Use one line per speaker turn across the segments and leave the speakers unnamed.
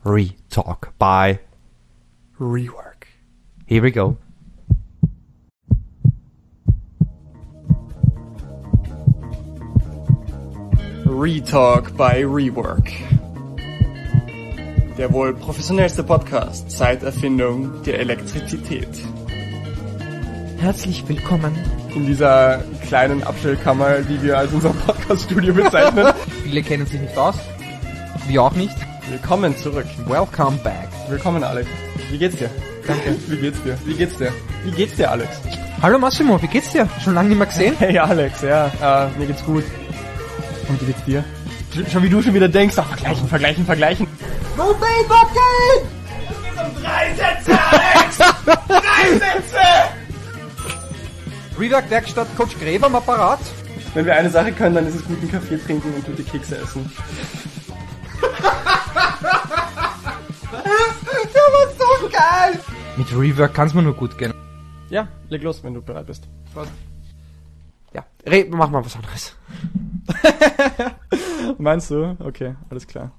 Retalk by
Rework.
Here we go.
Retalk by Rework. Der wohl professionellste Podcast seit Erfindung der Elektrizität.
Herzlich willkommen.
In dieser kleinen Abstellkammer, die wir als unser Podcast-Studio bezeichnen.
Viele kennen sich nicht aus. Wir auch nicht.
Willkommen zurück.
Welcome back.
Willkommen, Alex. Wie geht's dir?
Danke.
Wie geht's dir? Wie geht's dir? Wie geht's dir, Alex?
Hallo Massimo, wie geht's dir? Schon lange nicht mehr gesehen?
Hey, Alex, ja. Mir geht's gut. Und wie geht's dir? Schon wie du schon wieder denkst, vergleichen.
No pain, but gain!
Um 3 Sätze, Alex! 3 Sätze!
Rework Werkstatt Coach Gräber am Apparat.
Wenn wir eine Sache können, dann ist es guten Kaffee trinken und gute Kekse essen.
Der war so geil! Mit Rework kann's mir nur gut gehen.
Ja, leg los, wenn du bereit bist.
Ja, mach mal was anderes.
Meinst du? Okay, alles klar.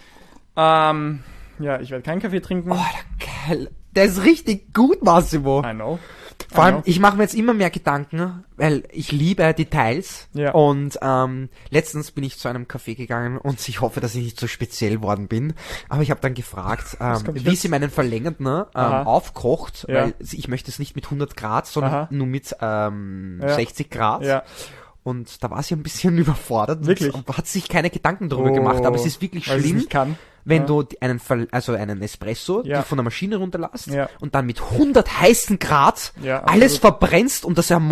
Ja, ich werde keinen Kaffee trinken.
Oh, geil. Der ist richtig gut, Massimo.
I know.
Vor allem, ich mache mir jetzt immer mehr Gedanken, weil ich liebe Details.
Ja.
Und letztens bin ich zu einem Café gegangen und ich hoffe, dass ich nicht so speziell worden bin. Aber ich habe dann gefragt, wie sie meinen verlängerten aufkocht,
Ja.
weil ich möchte es nicht mit 100 Grad, sondern
Aha.
nur mit 60 Grad.
Ja.
Und da war sie ein bisschen überfordert.
Wirklich?
Und hat sich keine Gedanken darüber gemacht. Aber es ist wirklich
weil sie es
schlimm,
nicht kann.
wenn
Ja.
du einen Espresso
Ja.
die von der Maschine runterlässt
Ja.
und dann mit 100 heißen Grad
Ja,
alles
absolut.
verbrennst und das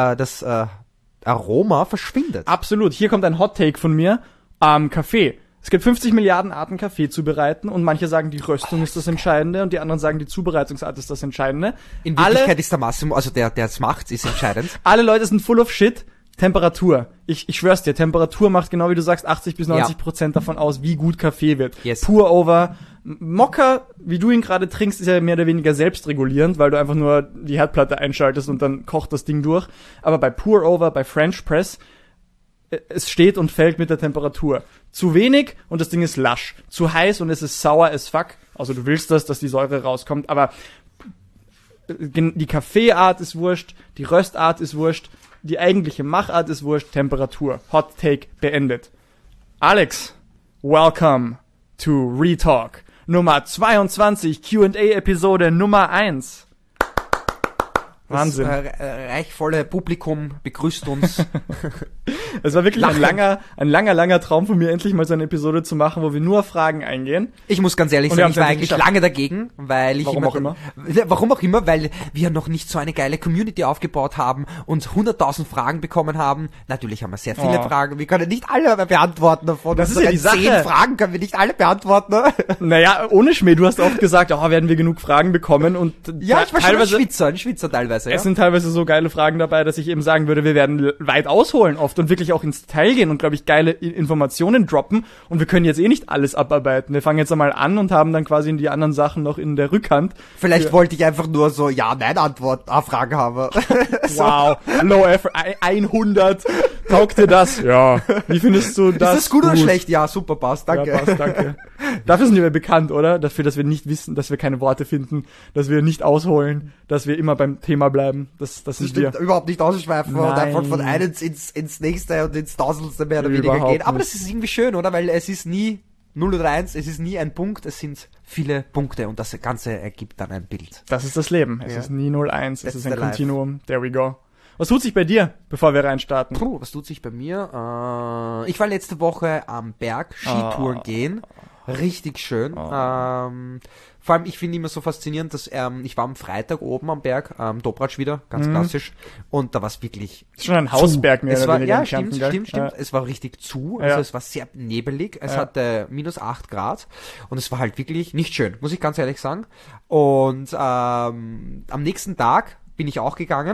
Aroma verschwindet.
Absolut. Hier kommt ein Hot-Take von mir. Kaffee. Es gibt 50 Milliarden Arten, Kaffee zu bereiten und manche sagen, die Röstung ist das Entscheidende und die anderen sagen, die Zubereitungsart ist das Entscheidende.
In Wirklichkeit ist der Massimo, also der es macht, ist entscheidend.
Alle Leute sind full of shit. Temperatur. Ich schwör's dir, Temperatur macht genau wie du sagst 80-90% davon aus, wie gut Kaffee wird.
Yes.
Pour over. Mokka, wie du ihn gerade trinkst, ist ja mehr oder weniger selbstregulierend, weil du einfach nur die Herdplatte einschaltest und dann kocht das Ding durch. Aber bei Pour over, bei French Press, es steht und fällt mit der Temperatur. Zu wenig und das Ding ist lasch. Zu heiß und es ist sauer as fuck. Also du willst das, dass die Säure rauskommt, aber die Kaffeeart ist wurscht, die Röstart ist wurscht, die eigentliche Machart ist wurscht, Temperatur. Hot Take beendet. Alex, welcome to Retalk. Nummer 22, Q&A-Episode Nummer 1. Wahnsinn.
Das reichvolle Publikum begrüßt uns.
Es war wirklich
Lachen.
ein langer Traum von mir, endlich mal so eine Episode zu machen, wo wir nur auf Fragen eingehen.
Ich muss ganz ehrlich
Und wir
sagen, ich war
haben's
eigentlich
endlich
lange dagegen, weil ich
Warum auch immer?
Warum auch immer, weil wir noch nicht so eine geile Community aufgebaut haben und 100.000 Fragen bekommen haben. Natürlich haben wir sehr viele Fragen, wir können nicht alle beantworten davon.
Das ist ja die Sache.
10 Fragen können wir nicht alle beantworten.
Naja, ohne Schmäh, du hast oft gesagt, werden wir genug Fragen bekommen und
Ja, ich war schon
teilweise,
ein Schwitzer teilweise. Ja?
es sind teilweise so geile Fragen dabei, dass ich eben sagen würde, wir werden weit ausholen oft und wirklich auch ins Detail gehen und, glaube ich, geile Informationen droppen und wir können jetzt eh nicht alles abarbeiten. Wir fangen jetzt einmal an und haben dann quasi die anderen Sachen noch in der Rückhand.
Vielleicht wollte ich einfach nur so Fragen haben.
Wow, low effort, 100. Taugt dir das? Ja. Wie findest du das?
Ist das gut oder schlecht? Ja, super, passt, danke.
Ja, passt, danke. Dafür sind wir bekannt, oder? Dafür, dass wir nicht wissen, dass wir keine Worte finden, dass wir nicht ausholen, dass wir immer beim Thema bleiben. Das sind wir.
Überhaupt nicht ausschweifen und
Nein.
einfach von einem ins nächste und ins Tausendste mehr oder weniger
Überhaupt
gehen. Aber
nicht.
das ist irgendwie schön, oder? Weil es ist nie 0 oder 1, es ist nie ein Punkt, es sind viele Punkte und das Ganze ergibt dann ein Bild.
Das ist das Leben. Es
Ja.
ist nie 0-1, es
That's
ist ein
the life.
Kontinuum. There we go. Was tut sich bei dir, bevor wir reinstarten?
Puh, was tut sich bei mir? Ich war letzte Woche am Berg Skitouren gehen. Richtig schön. Vor allem, ich finde immer so faszinierend, dass ich war am Freitag oben am Berg, Dobratsch wieder, ganz klassisch. Und da war es wirklich
Ist schon ein Hausberg mehr
es
oder
war,
weniger
ja,
in Kärnten,
stimmt.
gell? Ja.
Es war richtig zu, also
Ja.
es war sehr nebelig, es
Ja.
hatte minus 8 Grad und es war halt wirklich nicht schön, muss ich ganz ehrlich sagen. Und am nächsten Tag bin ich auch gegangen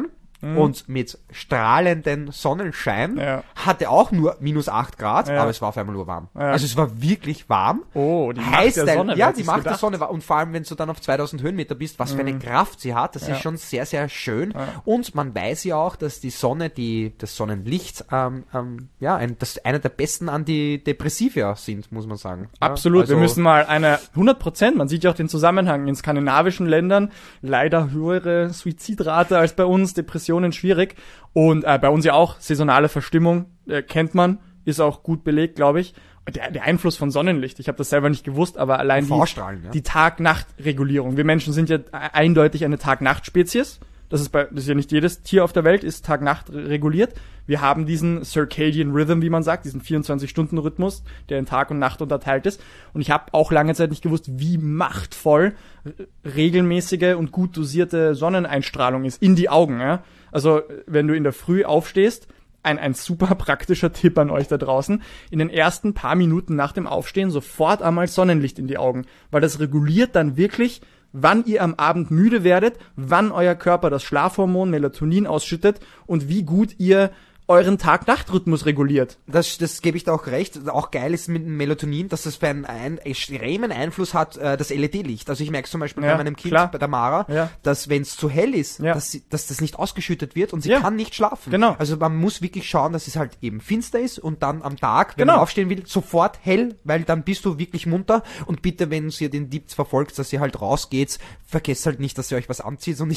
und mit strahlenden Sonnenschein
Ja.
hatte auch nur -8 Grad,
Ja.
aber es war auf einmal nur warm.
Ja.
Also es war wirklich warm.
Oh, die Macht
Heiß,
der Sonne. wer
ja,
hat
die
sich's
Macht der
gedacht?
Sonne war, und vor allem, wenn du dann auf 2000 Höhenmeter bist, was für eine Kraft sie hat, das
Ja.
ist schon sehr, sehr schön.
Ja.
Und man weiß ja auch, dass die Sonne, das Sonnenlicht, das einer der besten Antidepressiva sind, muss man sagen. Ja,
Absolut,
also,
wir müssen mal 100%, man sieht ja auch den Zusammenhang in skandinavischen Ländern, leider höhere Suizidrate als bei uns, Depressionen schwierig und bei uns ja auch saisonale Verstimmung, kennt man, ist auch gut belegt, glaube ich. Der Einfluss von Sonnenlicht, ich habe das selber nicht gewusst, aber allein
Vorstrahlen, ja.
die Tag-Nacht-Regulierung. Wir Menschen sind ja eindeutig eine Tag-Nacht-Spezies. Das ist ja nicht jedes Tier auf der Welt ist Tag-Nacht reguliert. Wir haben diesen Circadian Rhythm, wie man sagt, diesen 24-Stunden-Rhythmus, der in Tag und Nacht unterteilt ist. Und ich habe auch lange Zeit nicht gewusst, wie machtvoll regelmäßige und gut dosierte Sonneneinstrahlung ist in die Augen. Ja? Also wenn du in der Früh aufstehst, ein super praktischer Tipp an euch da draußen, in den ersten paar Minuten nach dem Aufstehen sofort einmal Sonnenlicht in die Augen, weil das reguliert dann wirklich, wann ihr am Abend müde werdet, wann euer Körper das Schlafhormon Melatonin ausschüttet und wie gut ihr euren Tag-Nacht-Rhythmus reguliert.
Das gebe ich da auch recht. Auch geil ist mit dem Melatonin, dass das für einen extremen Einfluss hat, das LED-Licht. Also ich merke zum Beispiel bei meinem Kind,
klar.
bei der Mara,
Ja.
dass wenn es zu hell ist,
Ja.
dass das nicht ausgeschüttet wird und sie
Ja.
kann nicht schlafen.
Genau.
Also man muss wirklich schauen, dass es halt eben finster ist und dann am Tag, wenn
Genau.
man aufstehen will, sofort hell, weil dann bist du wirklich munter. Und bitte, wenn ihr den Tipp verfolgt, dass ihr halt rausgeht, vergesst halt nicht, dass ihr euch was anzieht und nicht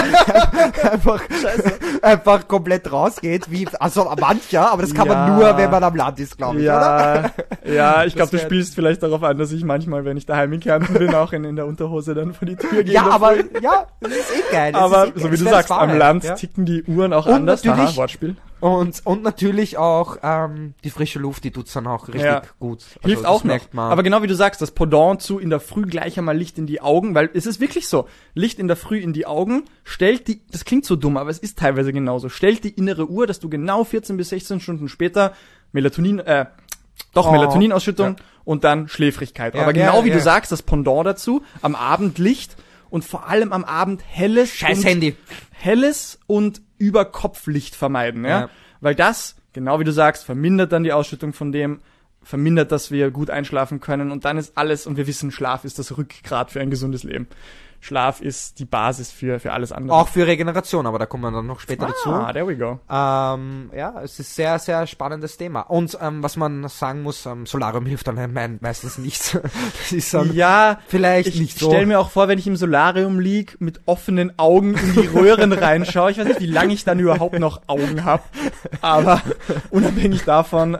einfach komplett rausgeht, also mancher, aber das kann man
Ja.
nur, wenn man am Land ist, glaube ich, oder?
Ja, ich glaube, du
wär-
spielst vielleicht darauf an, dass ich manchmal, wenn ich daheim in Kärnten bin, auch in der Unterhose dann vor die Tür gehe.
Ja,
in der
aber,
Früh.
ja, das ist eh geil. das
Aber
ist eh
so
geil.
wie du
Das wär
sagst,
das
am
Wahre,
Land
ja.
ticken die Uhren auch
Und
anders.
natürlich-
Aha, Wortspiel.
Und natürlich auch die frische Luft, die tut's dann auch richtig
Ja.
gut. Also
Hilft
das
auch noch.
merkt man.
Aber genau wie du sagst, das Pendant zu in der Früh gleich einmal Licht in die Augen, weil es ist wirklich so. Licht in der Früh in die Augen das klingt so dumm, aber es ist teilweise genauso, stellt die innere Uhr, dass du genau 14 bis 16 Stunden später Melatoninausschüttung und dann Schläfrigkeit.
Ja,
aber genau
ja,
wie
ja.
du sagst, das Pendant dazu, am Abend Licht und vor allem am Abend
Scheiß Handy.
Helles und Überkopflicht vermeiden, ja?
Ja.
Weil das, genau wie du sagst, vermindert dann die Ausschüttung von dem, vermindert, dass wir gut einschlafen können und dann ist alles, und wir wissen, Schlaf ist das Rückgrat für ein gesundes Leben. Schlaf ist die Basis für alles andere.
Auch für Regeneration, aber da kommen wir dann noch später dazu.
there we go.
Ja, es ist sehr, sehr spannendes Thema. Und was man sagen muss, Solarium hilft dann meistens nicht. Das ist dann
Ja,
vielleicht
ich
nicht so.
stell mir auch vor, wenn ich im Solarium lieg, mit offenen Augen in die Röhren reinschaue. Ich weiß nicht, wie lange ich dann überhaupt noch Augen habe. Aber unabhängig davon,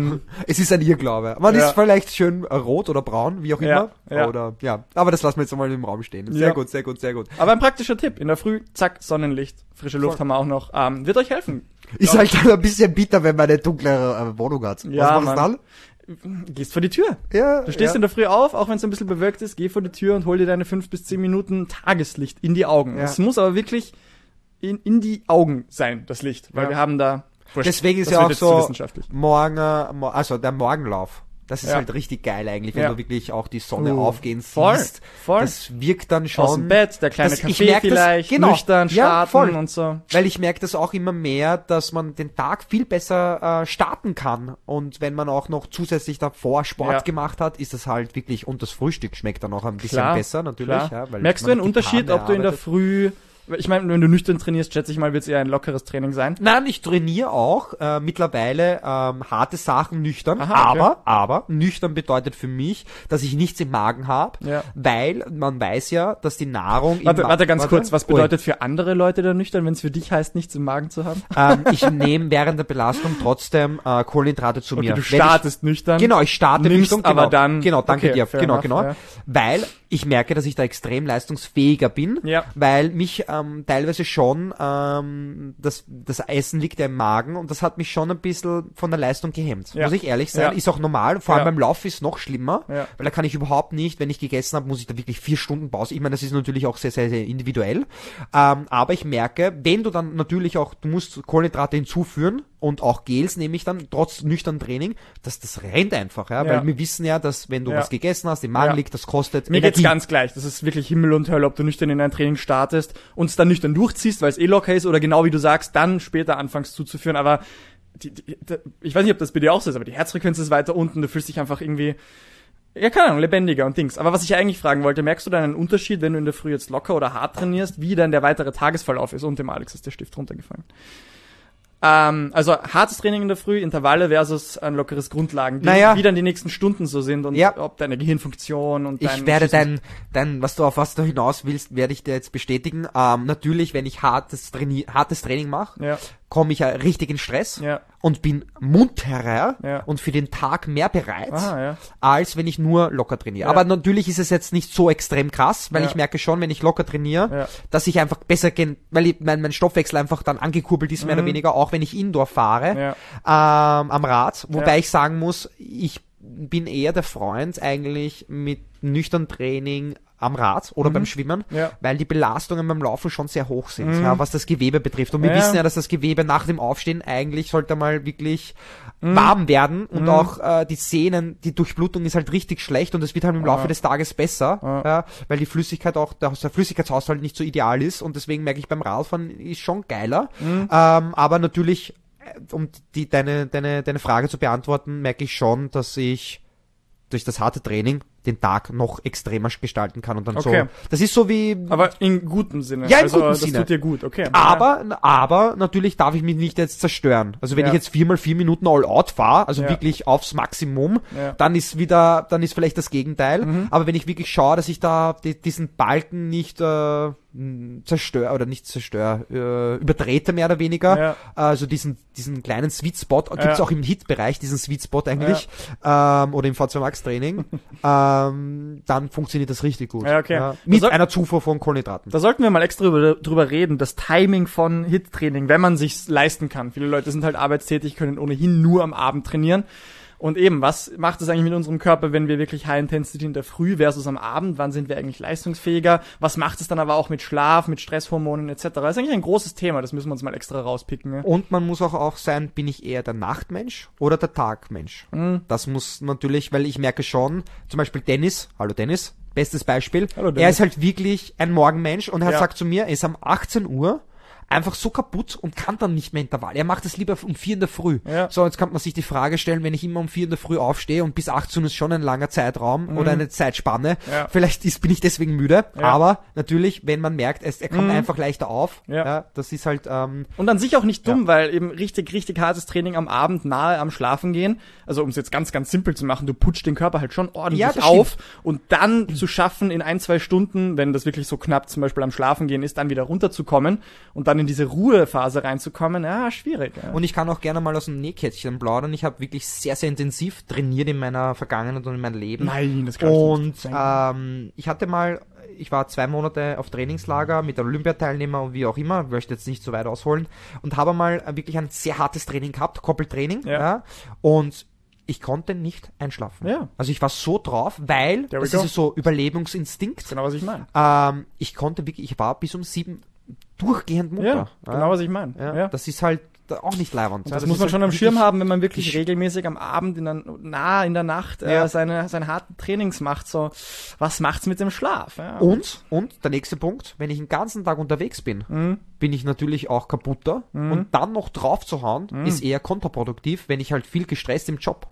Es ist ein Irrglaube. Man
Ja.
ist vielleicht schön rot oder braun, wie auch
Ja,
immer.
ja.
Oder, ja. Aber das lassen wir jetzt mal im Raum stehen. Sehr
Ja.
gut, sehr gut, sehr gut.
aber ein praktischer Tipp. In der Früh, zack, Sonnenlicht, frische Luft
Voll.
haben wir auch noch. Wird euch helfen.
Ist halt dann ein bisschen bitter, wenn man eine dunklere Wohnung hat.
Ja,
Was machst du
Gehst vor die Tür.
dann? Ja,
Du stehst
ja.
in der Früh auf, auch wenn es ein bisschen bewölkt ist, geh vor die Tür und hol dir deine 5 bis 10 Minuten Tageslicht in die Augen.
Ja.
Es muss aber wirklich in die Augen sein, das Licht, weil
Ja.
wir haben da... Wurscht,
Deswegen ist
das
ja
wird
auch
jetzt
so
zu wissenschaftlich.
also der Morgenlauf. Das ist
Ja.
halt richtig geil eigentlich, wenn
Ja.
du wirklich auch die Sonne aufgehen
Voll,
siehst.
voll.
Das wirkt dann schon.
Aus dem Bett, der kleine
Das- ich
Kaffee
merk das-
vielleicht,
genau.
nüchtern
Ja,
starten
voll.
und so.
Weil ich merke das auch immer mehr, dass man den Tag viel besser starten kann. Und wenn man auch noch zusätzlich davor Sport
Ja.
gemacht hat, ist das halt wirklich, und das Frühstück schmeckt dann auch ein bisschen
Klar,
besser natürlich.
klar.
Ja, weil
Merkst du
man
einen
hat die
Unterschied,
Bahn
ob du in der
erarbeitet.
Früh... Ich meine, wenn du nüchtern trainierst, schätze ich mal, wird es eher ein lockeres Training sein.
Nein, ich trainiere auch mittlerweile harte Sachen nüchtern,
Aha, okay.
aber nüchtern bedeutet für mich, dass ich nichts im Magen habe,
Ja.
weil man weiß ja, dass die Nahrung
Warte ganz kurz, was
Ui.
bedeutet für andere Leute da nüchtern, wenn es für dich heißt, nichts im Magen zu haben?
Ich nehme während der Belastung trotzdem Kohlenhydrate zu
Okay,
mir.
du
Wenn
startest nüchtern.
Genau, ich starte
nimmst
nüchtern,
aber
genau,
dann...
Genau, danke
Okay,
dir.
fair
Genau,
enough,
genau.
ja.
Weil ich merke, dass ich da extrem leistungsfähiger bin,
Ja.
weil mich teilweise schon das Essen liegt ja im Magen und das hat mich schon ein bisschen von der Leistung gehemmt.
Ja.
Muss ich ehrlich sein.
Ja.
Ist auch normal. Vor allem
Ja.
beim Lauf ist es noch schlimmer,
Ja.
weil da kann ich überhaupt nicht, wenn ich gegessen habe, muss ich da wirklich 4 Stunden Pause. Ich meine, das ist natürlich auch sehr, sehr, sehr individuell. Aber ich merke, wenn du dann natürlich auch, du musst Kohlenhydrate hinzuführen und auch Gels nehme ich dann, trotz nüchtern Training, das rennt einfach, ja,
Ja.
weil wir wissen ja, dass wenn du
Ja.
was gegessen hast, im Magen
Ja.
liegt, das kostet
Mir geht's
Energie.
ganz gleich. Das ist wirklich Himmel und Hölle, ob du nüchtern in ein Training startest und es dann nüchtern durchziehst, weil es eh locker ist, oder genau wie du sagst, dann später anfängst zuzuführen. Aber ich weiß nicht, ob das bei dir auch so ist, aber die Herzfrequenz ist weiter unten, du fühlst dich einfach irgendwie, ja, keine Ahnung, lebendiger und Dings. Aber was ich eigentlich fragen wollte, merkst du dann einen Unterschied, wenn du in der Früh jetzt locker oder hart trainierst, wie dann der weitere Tagesverlauf ist? Und dem Alex ist der Stift runtergefallen. Also hartes Training in der Früh, Intervalle versus ein lockeres Grundlagen, wie dann die nächsten Stunden so sind und ob deine Gehirnfunktion und
ich werde dein, auf was du hinaus willst, werde ich dir jetzt bestätigen. Natürlich, wenn ich hartes Training mache, komme ich ja richtig in Stress und bin munterer und für den Tag mehr bereit, als wenn ich nur locker trainiere. Aber natürlich ist es jetzt nicht so extrem krass, weil ich merke schon, wenn ich locker trainiere, dass ich einfach besser weil mein Stoffwechsel einfach dann angekurbelt ist, mehr oder weniger, auch wenn ich Indoor fahre, am Rad. Wobei ich sagen muss, ich bin eher der Freund eigentlich mit nüchtern Training am Rad oder beim Schwimmen, weil die Belastungen beim Laufen schon sehr hoch sind, was das Gewebe betrifft. Und wir wissen ja, dass das Gewebe nach dem Aufstehen eigentlich sollte mal wirklich warm werden und auch die Sehnen, die Durchblutung ist halt richtig schlecht und es wird halt im Laufe des Tages besser, weil die Flüssigkeit auch, der Flüssigkeitshaushalt nicht so ideal ist und deswegen merke ich beim Radfahren ist schon geiler, aber natürlich, um deine Frage zu beantworten, merke ich schon, dass ich durch das harte Training den Tag noch extremer gestalten kann und dann so. Das ist so wie...
Aber in gutem Sinne.
Ja, in gutem Sinne.
Das tut dir gut, okay.
Aber natürlich darf ich mich nicht jetzt zerstören. Also wenn ich jetzt 4x4 Minuten all out fahre, also wirklich aufs Maximum, dann ist vielleicht das Gegenteil. Aber wenn ich wirklich schaue, dass ich da diesen Balken nicht übertrete mehr oder weniger. Also diesen kleinen Sweet Spot, gibt's auch im Hit-Bereich, diesen Sweet Spot eigentlich, oder im V2 Max Training, dann funktioniert das richtig gut. Mit einer Zufuhr von Kohlenhydraten.
Da sollten wir mal extra drüber reden, das Timing von Hit-Training, wenn man sich's leisten kann. Viele Leute sind halt arbeitstätig, können ohnehin nur am Abend trainieren. Und eben, was macht es eigentlich mit unserem Körper, wenn wir wirklich High Intensity in der Früh versus am Abend? Wann sind wir eigentlich leistungsfähiger? Was macht es dann aber auch mit Schlaf, mit Stresshormonen etc.? Das ist eigentlich ein großes Thema, das müssen wir uns mal extra rauspicken. Ja?
Und man muss auch sein, bin ich eher der Nachtmensch oder der Tagmensch? Das muss natürlich, weil ich merke schon, zum Beispiel Dennis, hallo Dennis, bestes Beispiel,
hallo Dennis.
Er ist halt wirklich ein Morgenmensch und er sagt zu mir, er ist um 18 Uhr einfach so kaputt und kann dann nicht mehr Intervall. Er macht es lieber um 4 in der Früh. So, jetzt kann man sich die Frage stellen, wenn ich immer um 4 in der Früh aufstehe und bis 18 Uhr ist schon ein langer Zeitraum oder eine Zeitspanne. Vielleicht bin ich deswegen müde, aber natürlich, wenn man merkt, er kommt einfach leichter auf, das ist halt...
und an sich auch nicht dumm, weil eben richtig hartes Training am Abend nahe am Schlafen gehen, also um es jetzt ganz, ganz simpel zu machen, du putschst den Körper halt schon ordentlich auf und dann zu schaffen, in 1-2 Stunden, wenn das wirklich so knapp zum Beispiel am Schlafen gehen ist, dann wieder runterzukommen und dann in diese Ruhephase reinzukommen, schwierig. Ja.
Und ich kann auch gerne mal aus dem Nähkästchen plaudern. Ich habe wirklich sehr, sehr intensiv trainiert in meiner Vergangenheit und in meinem Leben.
Nein, das kann ich nicht.
Und ich war 2 Monate auf Trainingslager mit Olympiateilnehmer und wie auch immer, ich möchte jetzt nicht so weit ausholen, und habe mal wirklich ein sehr hartes Training gehabt, Koppeltraining, und ich konnte nicht einschlafen. Also ich war so drauf, weil das ist so Überlebungsinstinkt.
Genau, was ich meine.
Ich war bis um 7 durchgehend munter.
Genau, was ich meine.
Das ist halt auch nicht leibend.
Das muss man schon am Schirm haben, wenn man wirklich regelmäßig am Abend in der Nacht seine harten Trainings macht. So, was macht's mit dem Schlaf? Ja.
Und der nächste Punkt, wenn ich den ganzen Tag unterwegs bin, bin ich natürlich auch kaputter. Und dann noch drauf zu hauen, ist eher kontraproduktiv, wenn ich halt viel Stress im Job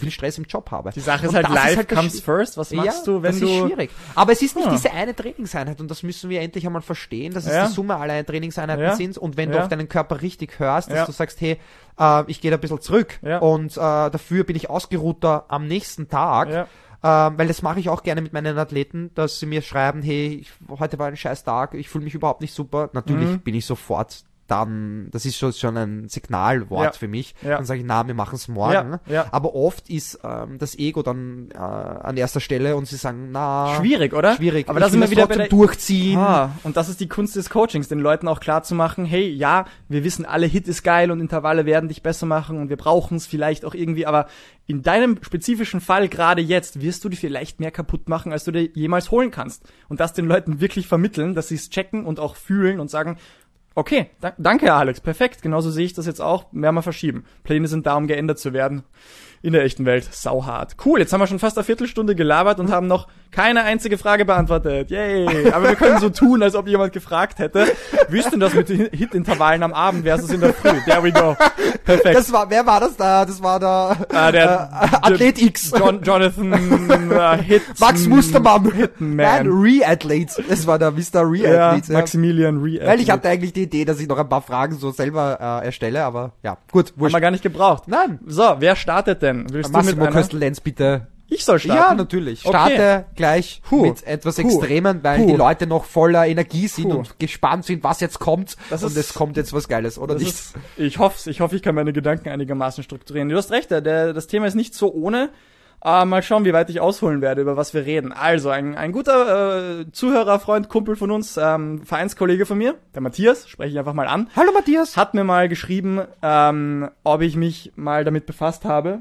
habe.
Die Sache ist halt, life comes first. Was machst du, wenn
das ist schwierig. Aber es ist nicht diese eine Trainingseinheit und das müssen wir endlich einmal verstehen, dass es die Summe aller Trainingseinheiten sind und wenn du auf deinen Körper richtig hörst, dass du sagst, hey, ich gehe da ein bisschen zurück und dafür bin ich ausgeruhter am nächsten Tag. Weil das mache ich auch gerne mit meinen Athleten, dass sie mir schreiben, hey, heute war ein scheiß Tag, ich fühle mich überhaupt nicht super. Natürlich bin ich sofort dann, das ist schon ein Signalwort für mich. Dann sage ich, wir machen es morgen. Aber oft ist das Ego dann an erster Stelle und sie sagen,
schwierig, oder?
Schwierig.
Aber das sind wir wieder
bei Durchziehen.
Und das ist die Kunst des Coachings, den Leuten auch klar zu machen, hey, ja, wir wissen alle, Hit ist geil und Intervalle werden dich besser machen und wir brauchen es vielleicht auch irgendwie, aber in deinem spezifischen Fall gerade jetzt wirst du dich vielleicht mehr kaputt machen, als du dir jemals holen kannst. Und das den Leuten wirklich vermitteln, dass sie es checken und auch fühlen und sagen, okay, danke Alex, perfekt, genauso sehe ich das jetzt auch, werden wir verschieben. Pläne sind da, um geändert zu werden. In der echten Welt sauhart. Cool, jetzt haben wir schon fast eine Viertelstunde gelabert und haben noch keine einzige Frage beantwortet. Yay! Aber wir können so tun, als ob jemand gefragt hätte. Wie ist denn das mit den Hit-Intervallen am Abend versus in der Früh? There we go. Perfekt.
Wer war das da? Das war der Athlet X.
Jonathan Hit.
Max Mustermann.
Hitman.
Nein, Re-Athlete. Das war der Mr. Re-Athlete.
Ja, Maximilian Re-Athlete.
Weil ich hatte eigentlich die Idee, dass ich noch ein paar Fragen so selber erstelle, aber ja, gut.
Haben wir gar nicht gebraucht.
Nein.
So, wer startet denn? Willst du mit
Massimo
einer?
Köstel-Lenz, bitte.
Ich soll starten?
Ja, natürlich. Starte gleich mit etwas Extremen, weil die Leute noch voller Energie sind und gespannt sind, was jetzt kommt. Es kommt jetzt was Geiles, oder nicht?
Ich hoffe, ich kann meine Gedanken einigermaßen strukturieren. Du hast recht, das Thema ist nicht so ohne. Mal schauen, wie weit ich ausholen werde, über was wir reden. Also, ein guter Zuhörer, Freund, Kumpel von uns, Vereinskollege von mir, der Matthias, spreche ich einfach mal an.
Hallo Matthias.
Hat mir mal geschrieben, ob ich mich mal damit befasst habe.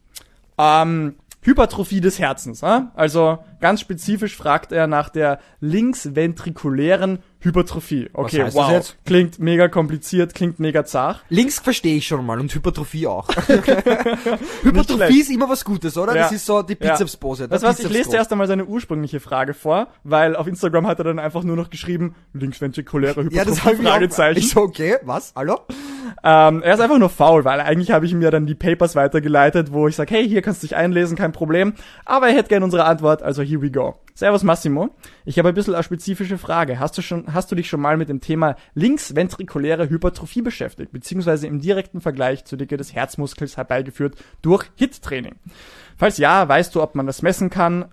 Hypertrophie des Herzens. Also ganz spezifisch fragt er nach der linksventrikulären Hypertrophie. Okay,
was heißt das jetzt?
Klingt mega kompliziert, klingt mega zart.
Links verstehe ich schon mal und Hypertrophie auch. Hypertrophie ist immer was Gutes, oder?
Ja.
Das ist so die Bizepspose.
Ich lese zuerst einmal seine ursprüngliche Frage vor, weil auf Instagram hat er dann einfach nur noch geschrieben, linksventrikuläre Hypertrophie,
ja, das habe ich
Fragezeichen.
Ich so, okay, was? Hallo?
Er ist einfach nur faul, weil eigentlich habe ich ihm ja dann die Papers weitergeleitet, wo ich sage, hey, hier kannst du dich einlesen, kein Problem. Aber er hätte gerne unsere Antwort, also here we go. Servus Massimo, ich habe ein bisschen eine spezifische Frage. Hast du dich schon mal mit dem Thema linksventrikuläre Hypertrophie beschäftigt, beziehungsweise im direkten Vergleich zur Dicke des Herzmuskels herbeigeführt durch HIIT-Training? Falls ja, weißt du, ob man das messen kann,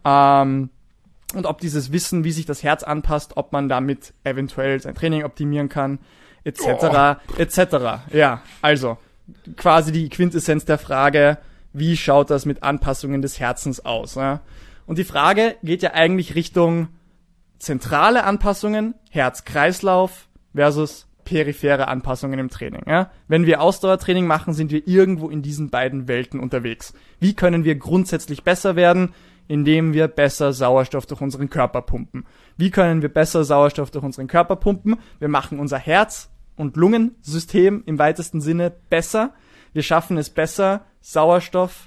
und ob dieses Wissen, wie sich das Herz anpasst, ob man damit eventuell sein Training optimieren kann, etc., etc. Ja, also quasi die Quintessenz der Frage, wie schaut das mit Anpassungen des Herzens aus? Ja? Und die Frage geht ja eigentlich Richtung zentrale Anpassungen, Herz-Kreislauf versus periphere Anpassungen im Training. Ja? Wenn wir Ausdauertraining machen, sind wir irgendwo in diesen beiden Welten unterwegs. Wie können wir grundsätzlich besser werden? Indem wir besser Sauerstoff durch unseren Körper pumpen. Wie können wir besser Sauerstoff durch unseren Körper pumpen? Wir machen unser Herz- und Lungensystem im weitesten Sinne besser. Wir schaffen es besser, Sauerstoff,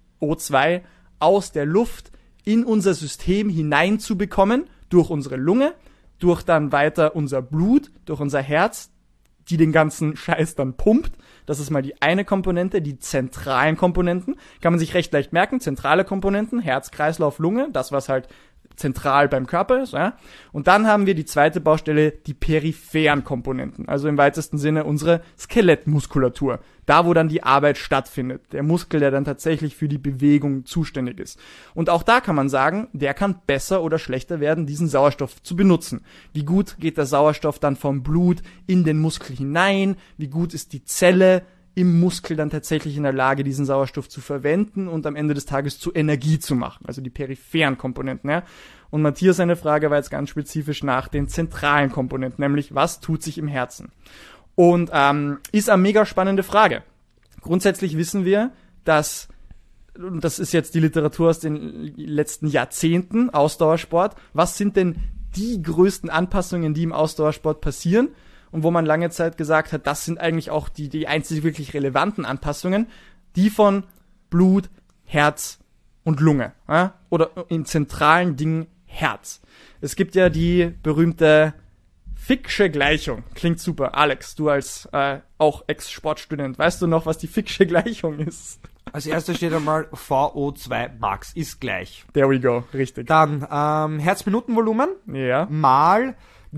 O2, aus der Luft in unser System hineinzubekommen, durch unsere Lunge, durch dann weiter unser Blut, durch unser Herz, die den ganzen Scheiß dann pumpt. Das ist mal die eine Komponente, die zentralen Komponenten. Kann man sich recht leicht merken, zentrale Komponenten, Herz, Kreislauf, Lunge, das was halt zentral beim Körper ist. Ja? Und dann haben wir die zweite Baustelle, die peripheren Komponenten, also im weitesten Sinne unsere Skelettmuskulatur. Da, wo dann die Arbeit stattfindet. Der Muskel, der dann tatsächlich für die Bewegung zuständig ist. Und auch da kann man sagen, der kann besser oder schlechter werden, diesen Sauerstoff zu benutzen. Wie gut geht der Sauerstoff dann vom Blut in den Muskel hinein? Wie gut ist die Zelle im Muskel dann tatsächlich in der Lage, diesen Sauerstoff zu verwenden und am Ende des Tages zu Energie zu machen? Also die peripheren Komponenten, ja. Und Matthias, seine Frage war jetzt ganz spezifisch nach den zentralen Komponenten, nämlich was tut sich im Herzen? Und ist eine mega spannende Frage. Grundsätzlich wissen wir, dass, und das ist jetzt die Literatur aus den letzten Jahrzehnten, Ausdauersport, was sind denn die größten Anpassungen, die im Ausdauersport passieren? Und wo man lange Zeit gesagt hat, das sind eigentlich auch die einzig wirklich relevanten Anpassungen, die von Blut, Herz und Lunge. Ja? Oder im zentralen Ding Herz. Es gibt ja die berühmte Fick'sche Gleichung. Klingt super. Alex, du als auch Ex-Sportstudent, weißt du noch, was die Fick'sche Gleichung ist?
Als erstes steht einmal VO2 Max ist gleich.
There we go, richtig.
Dann Herzminutenvolumen
Ja.
mal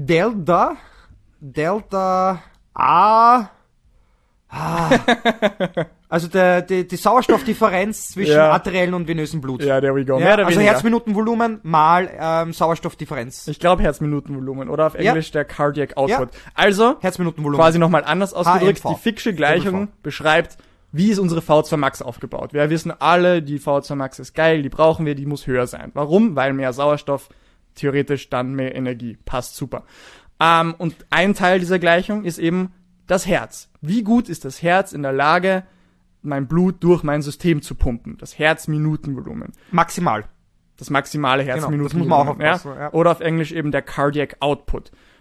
Delta A. Also die Sauerstoffdifferenz zwischen arteriellen und venösen Blut.
Ja, there we go.
Ja,
Mehr oder
also
weniger.
Herzminutenvolumen mal Sauerstoffdifferenz.
Ich glaube Herzminutenvolumen oder auf Englisch der Cardiac Output.
Ja.
Also,
Herzminutenvolumen.
quasi nochmal anders ausgedrückt,
HMV.
die Fick'sche Gleichung beschreibt, wie ist unsere VO2 Max aufgebaut. Wir wissen alle, die VO2 Max ist geil, die brauchen wir, die muss höher sein. Warum? Weil mehr Sauerstoff, theoretisch dann mehr Energie. Passt super. Und ein Teil dieser Gleichung ist eben das Herz. Wie gut ist das Herz in der Lage, mein Blut durch mein System zu pumpen? Das Herzminutenvolumen.
Maximal.
Das maximale Herzminutenvolumen.
Genau, das muss man auch aufpassen, ja.
Oder auf Englisch eben der Cardiac Output.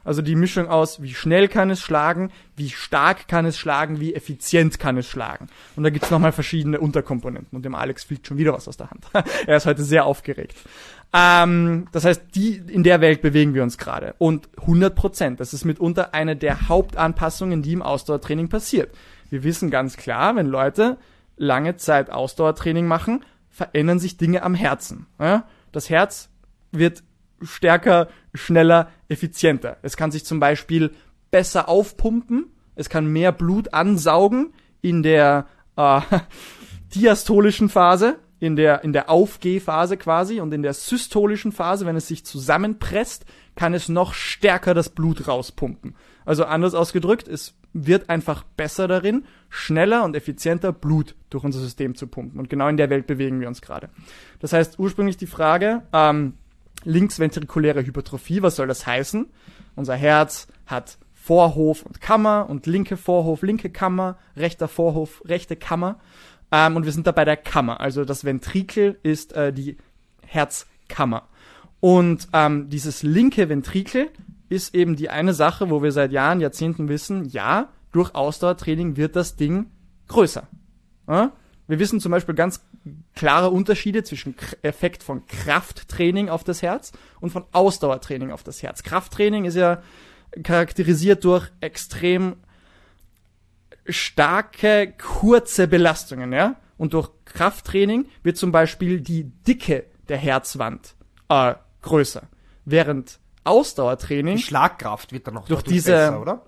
Also die Mischung aus, wie schnell kann es schlagen, wie stark kann es schlagen, wie effizient kann es schlagen. Und da gibt's nochmal verschiedene Unterkomponenten. Und dem Alex fliegt schon wieder was aus der Hand. Er ist heute sehr aufgeregt. Das heißt, in der Welt bewegen wir uns gerade. Und 100%, das ist mitunter eine der Hauptanpassungen, die im Ausdauertraining passiert. Wir wissen ganz klar, wenn Leute lange Zeit Ausdauertraining machen, verändern sich Dinge am Herzen. Ja? Das Herz wird stärker, schneller, effizienter. Es kann sich zum Beispiel besser aufpumpen, es kann mehr Blut ansaugen in der diastolischen Phase, in der Aufgehphase quasi, und in der systolischen Phase, wenn es sich zusammenpresst, kann es noch stärker das Blut rauspumpen. Also anders ausgedrückt, es wird einfach besser darin, schneller und effizienter Blut durch unser System zu pumpen. Und genau in der Welt bewegen wir uns gerade. Das heißt, ursprünglich die Frage, linksventrikuläre Hypertrophie, was soll das heißen? Unser Herz hat Vorhof und Kammer und linke Vorhof, linke Kammer, rechter Vorhof, rechte Kammer. Und wir sind da bei der Kammer. Also das Ventrikel ist die Herzkammer. Und dieses linke Ventrikel ist eben die eine Sache, wo wir seit Jahren, Jahrzehnten wissen, ja, durch Ausdauertraining wird das Ding größer. Ja? Wir wissen zum Beispiel ganz klare Unterschiede zwischen Effekt von Krafttraining auf das Herz und von Ausdauertraining auf das Herz. Krafttraining ist ja charakterisiert durch extrem starke, kurze Belastungen, ja. Und durch Krafttraining wird zum Beispiel die Dicke der Herzwand größer. Während Ausdauertraining...
Die Schlagkraft wird dann noch
durch
dadurch
diese,
besser, oder?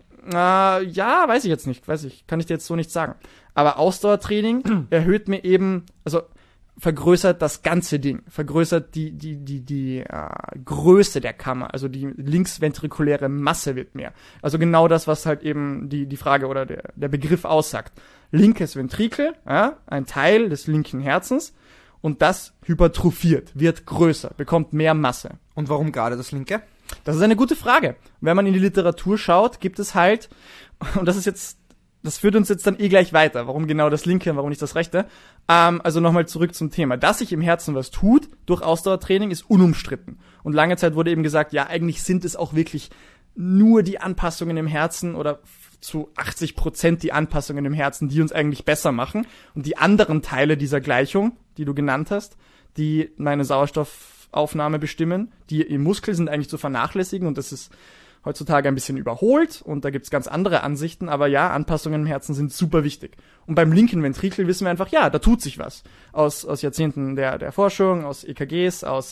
Ja, weiß ich jetzt nicht. Kann ich dir jetzt so nicht sagen. Aber Ausdauertraining erhöht mir eben, also vergrößert das ganze Ding, vergrößert die Größe der Kammer, also die linksventrikuläre Masse wird mehr. Also genau das, was halt eben die Frage oder der Begriff aussagt. Linkes Ventrikel, ja, ein Teil des linken Herzens, und das hypertrophiert, wird größer, bekommt mehr Masse.
Und warum gerade das linke?
Das ist eine gute Frage. Wenn man in die Literatur schaut, gibt es halt, und das führt uns jetzt dann gleich weiter. Warum genau das linke und warum nicht das rechte? Also nochmal zurück zum Thema. Dass sich im Herzen was tut durch Ausdauertraining ist unumstritten. Und lange Zeit wurde eben gesagt, ja, eigentlich sind es auch wirklich nur die Anpassungen im Herzen oder zu 80% die Anpassungen im Herzen, die uns eigentlich besser machen. Und die anderen Teile dieser Gleichung, die du genannt hast, die meine Sauerstoffaufnahme bestimmen, die im Muskel sind eigentlich zu vernachlässigen, und das ist heutzutage ein bisschen überholt, und da gibt's ganz andere Ansichten, aber ja, Anpassungen im Herzen sind super wichtig. Und beim linken Ventrikel wissen wir einfach, ja, da tut sich was. Aus Jahrzehnten der Forschung, aus EKGs, aus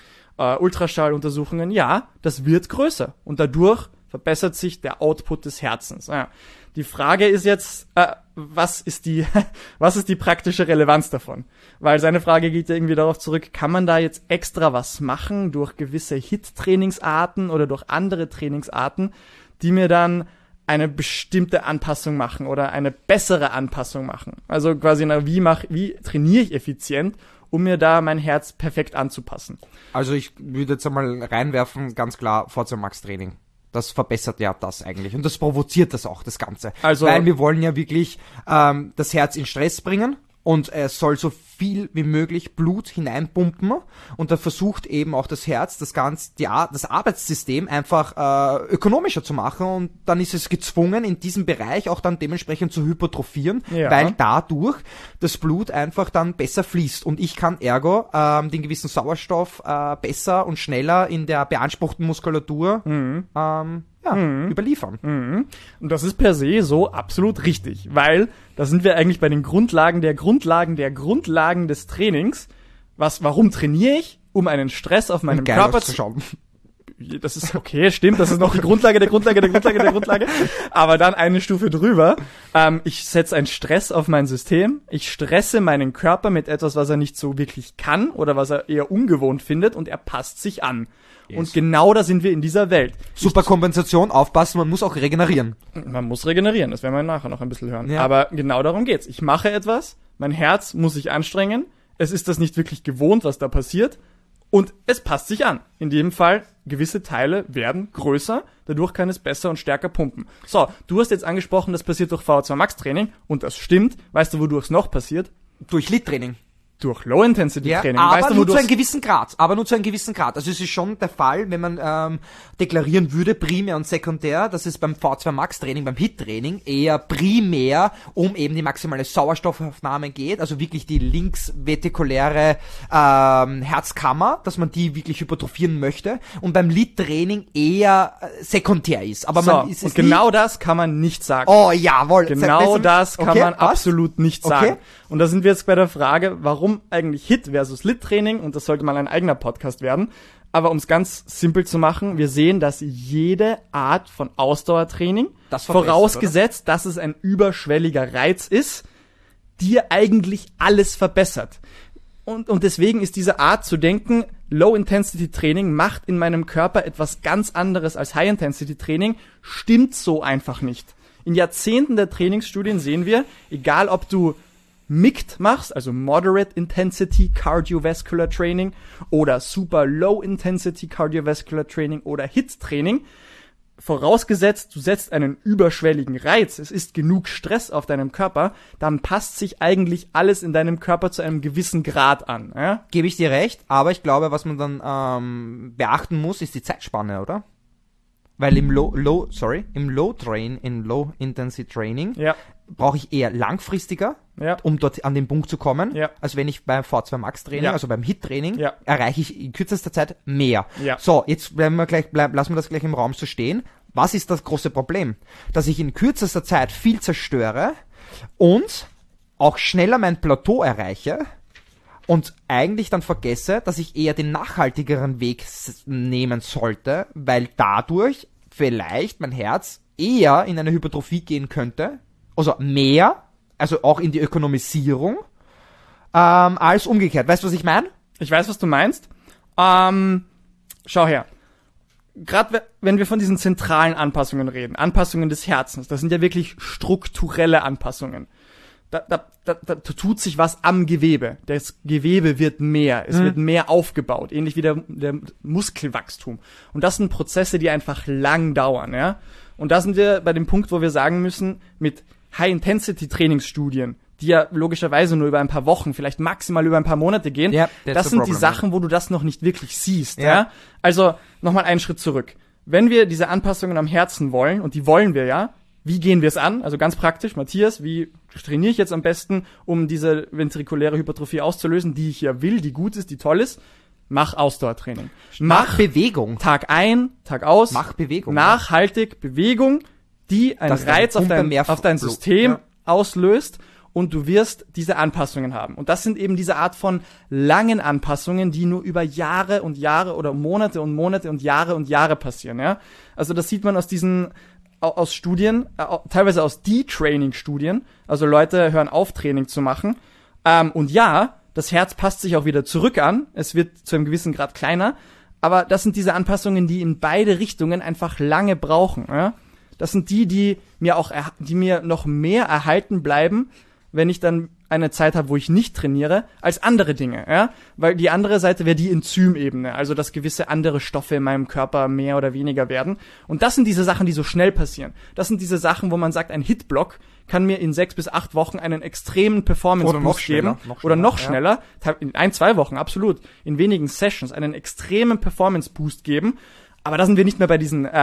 Ultraschalluntersuchungen, ja, das wird größer. Und dadurch verbessert sich der Output des Herzens. Ja. Die Frage ist jetzt, was ist die praktische Relevanz davon? Weil seine Frage geht ja irgendwie darauf zurück, kann man da jetzt extra was machen durch gewisse HIIT-Trainingsarten oder durch andere Trainingsarten, die mir dann eine bestimmte Anpassung machen oder eine bessere Anpassung machen? Also quasi, wie trainiere ich effizient, um mir da mein Herz perfekt anzupassen?
Also ich würde jetzt einmal reinwerfen, ganz klar, VO2 Max Training. Das verbessert ja das eigentlich. Und das provoziert das auch, das Ganze. Also, weil wir wollen ja wirklich das Herz in Stress bringen, und es soll so viel wie möglich Blut hineinpumpen, und da versucht eben auch das Herz, das Arbeitssystem einfach ökonomischer zu machen, und dann ist es gezwungen, in diesem Bereich auch dann dementsprechend zu hypertrophieren, ja, weil dadurch das Blut einfach dann besser fließt, und ich kann ergo den gewissen Sauerstoff besser und schneller in der beanspruchten Muskulatur überliefern.
Und das ist per se so absolut richtig, weil da sind wir eigentlich bei den Grundlagen des Trainings. Warum trainiere ich? Um einen Stress auf meinem Körper zu schauen. Das ist okay, stimmt, das ist noch die Grundlage der Grundlage. Aber dann eine Stufe drüber. Ich setze einen Stress auf mein System. Ich stresse meinen Körper mit etwas, was er nicht so wirklich kann oder was er eher ungewohnt findet, und er passt sich an. Yes. Und genau da sind wir in dieser Welt.
Super Kompensation, aufpassen, man muss auch regenerieren.
Man muss regenerieren, das werden wir nachher noch ein bisschen hören. Ja. Aber genau darum geht's. Ich mache etwas, mein Herz muss sich anstrengen, es ist das nicht wirklich gewohnt, was da passiert, und es passt sich an. In dem Fall, gewisse Teile werden größer, dadurch kann es besser und stärker pumpen. So, du hast jetzt angesprochen, das passiert durch VO2 Max Training, und das stimmt. Weißt du, wodurch es noch passiert?
Durch LIT-Training.
Durch Low-Intensity-Training.
aber
Weißt du, wo
nur
du
zu einem gewissen Grad. Also es ist schon der Fall, wenn man deklarieren würde, primär und sekundär, dass es beim V2 Max Training, beim HIIT-Training eher primär um eben die maximale Sauerstoffaufnahme geht, also wirklich die linksvetikuläre Herzkammer, dass man die wirklich hypertrophieren möchte, und beim LIT-Training eher sekundär ist. Aber
so,
man ist
und
es
genau das kann man nicht sagen.
Oh, jawohl.
Genau das kann man
was?
absolut nicht sagen.
Okay.
Und da sind wir jetzt bei der Frage, warum eigentlich HIIT versus LIT-Training, und das sollte mal ein eigener Podcast werden. Aber um es ganz simpel zu machen, wir sehen, dass jede Art von Ausdauertraining,
Das verbessert,
vorausgesetzt, dass es ein überschwelliger Reiz ist, dir eigentlich alles verbessert. Und deswegen ist diese Art zu denken, Low-Intensity-Training macht in meinem Körper etwas ganz anderes als High-Intensity-Training, stimmt so einfach nicht. In Jahrzehnten der Trainingsstudien sehen wir, egal ob du MICT machst, also Moderate Intensity Cardiovascular Training, oder Super Low Intensity Cardiovascular Training oder HIIT-Training, vorausgesetzt, du setzt einen überschwelligen Reiz, es ist genug Stress auf deinem Körper, dann passt sich eigentlich alles in deinem Körper zu einem gewissen Grad an. Ja?
Gebe ich dir recht, aber ich glaube, was man dann beachten muss, ist die Zeitspanne, oder? Weil im Low-Intensity-Training
Ja.
brauche ich eher langfristiger, um dort an den Punkt zu kommen, als wenn ich beim V2 Max Training, also beim HIIT-Training, erreiche ich in kürzester Zeit mehr.
Ja.
So, jetzt lassen wir das gleich im Raum so stehen. Was ist das große Problem? Dass ich in kürzester Zeit viel zerstöre und auch schneller mein Plateau erreiche und eigentlich dann vergesse, dass ich eher den nachhaltigeren Weg nehmen sollte, weil dadurch vielleicht mein Herz eher in eine Hypertrophie gehen könnte, also mehr, also auch in die Ökonomisierung, als umgekehrt. Weißt du, was ich meine?
Ich weiß, was du meinst. Schau her. Gerade wenn wir von diesen zentralen Anpassungen reden, Anpassungen des Herzens, das sind ja wirklich strukturelle Anpassungen. Da tut sich was am Gewebe. Das Gewebe wird mehr. Es wird mehr aufgebaut. Ähnlich wie der Muskelwachstum. Und das sind Prozesse, die einfach lang dauern, ja. Und da sind wir bei dem Punkt, wo wir sagen müssen, mit High-Intensity-Trainingsstudien, die ja logischerweise nur über ein paar Wochen, vielleicht maximal über ein paar Monate gehen, das sind die Sachen, wo du das noch nicht wirklich siehst, ja. Also, nochmal einen Schritt zurück. Wenn wir diese Anpassungen am Herzen wollen, und die wollen wir ja, wie gehen wir es an? Also ganz praktisch, Matthias, wie trainiere ich jetzt am besten, um diese ventrikuläre Hypertrophie auszulösen, die ich ja will, die gut ist, die toll ist? Mach Ausdauertraining.
Mach Bewegung.
Tag ein, Tag aus.
Mach Bewegung.
Nachhaltig Bewegung, die einen Reiz auf dein System auslöst, und du wirst diese Anpassungen haben. Und das sind eben diese Art von langen Anpassungen, die nur über Jahre und Jahre oder Monate und Monate und Jahre passieren, ja. Also das sieht man aus Studien, teilweise aus De-Training-Studien, also Leute hören auf, Training zu machen. Und ja, das Herz passt sich auch wieder zurück an, es wird zu einem gewissen Grad kleiner, aber das sind diese Anpassungen, die in beide Richtungen einfach lange brauchen. Ja? Das sind die mir noch mehr erhalten bleiben, wenn ich dann eine Zeit habe, wo ich nicht trainiere, als andere Dinge, ja, weil die andere Seite wäre die Enzymebene, also dass gewisse andere Stoffe in meinem Körper mehr oder weniger werden, und das sind diese Sachen, die so schnell passieren. Das sind diese Sachen, wo man sagt, ein HIIT-Block kann mir in 6 bis 8 Wochen einen extremen Performance-Boost geben, oder noch schneller, in 1-2 Wochen, absolut, in wenigen Sessions einen extremen Performance-Boost geben, aber da sind wir nicht mehr bei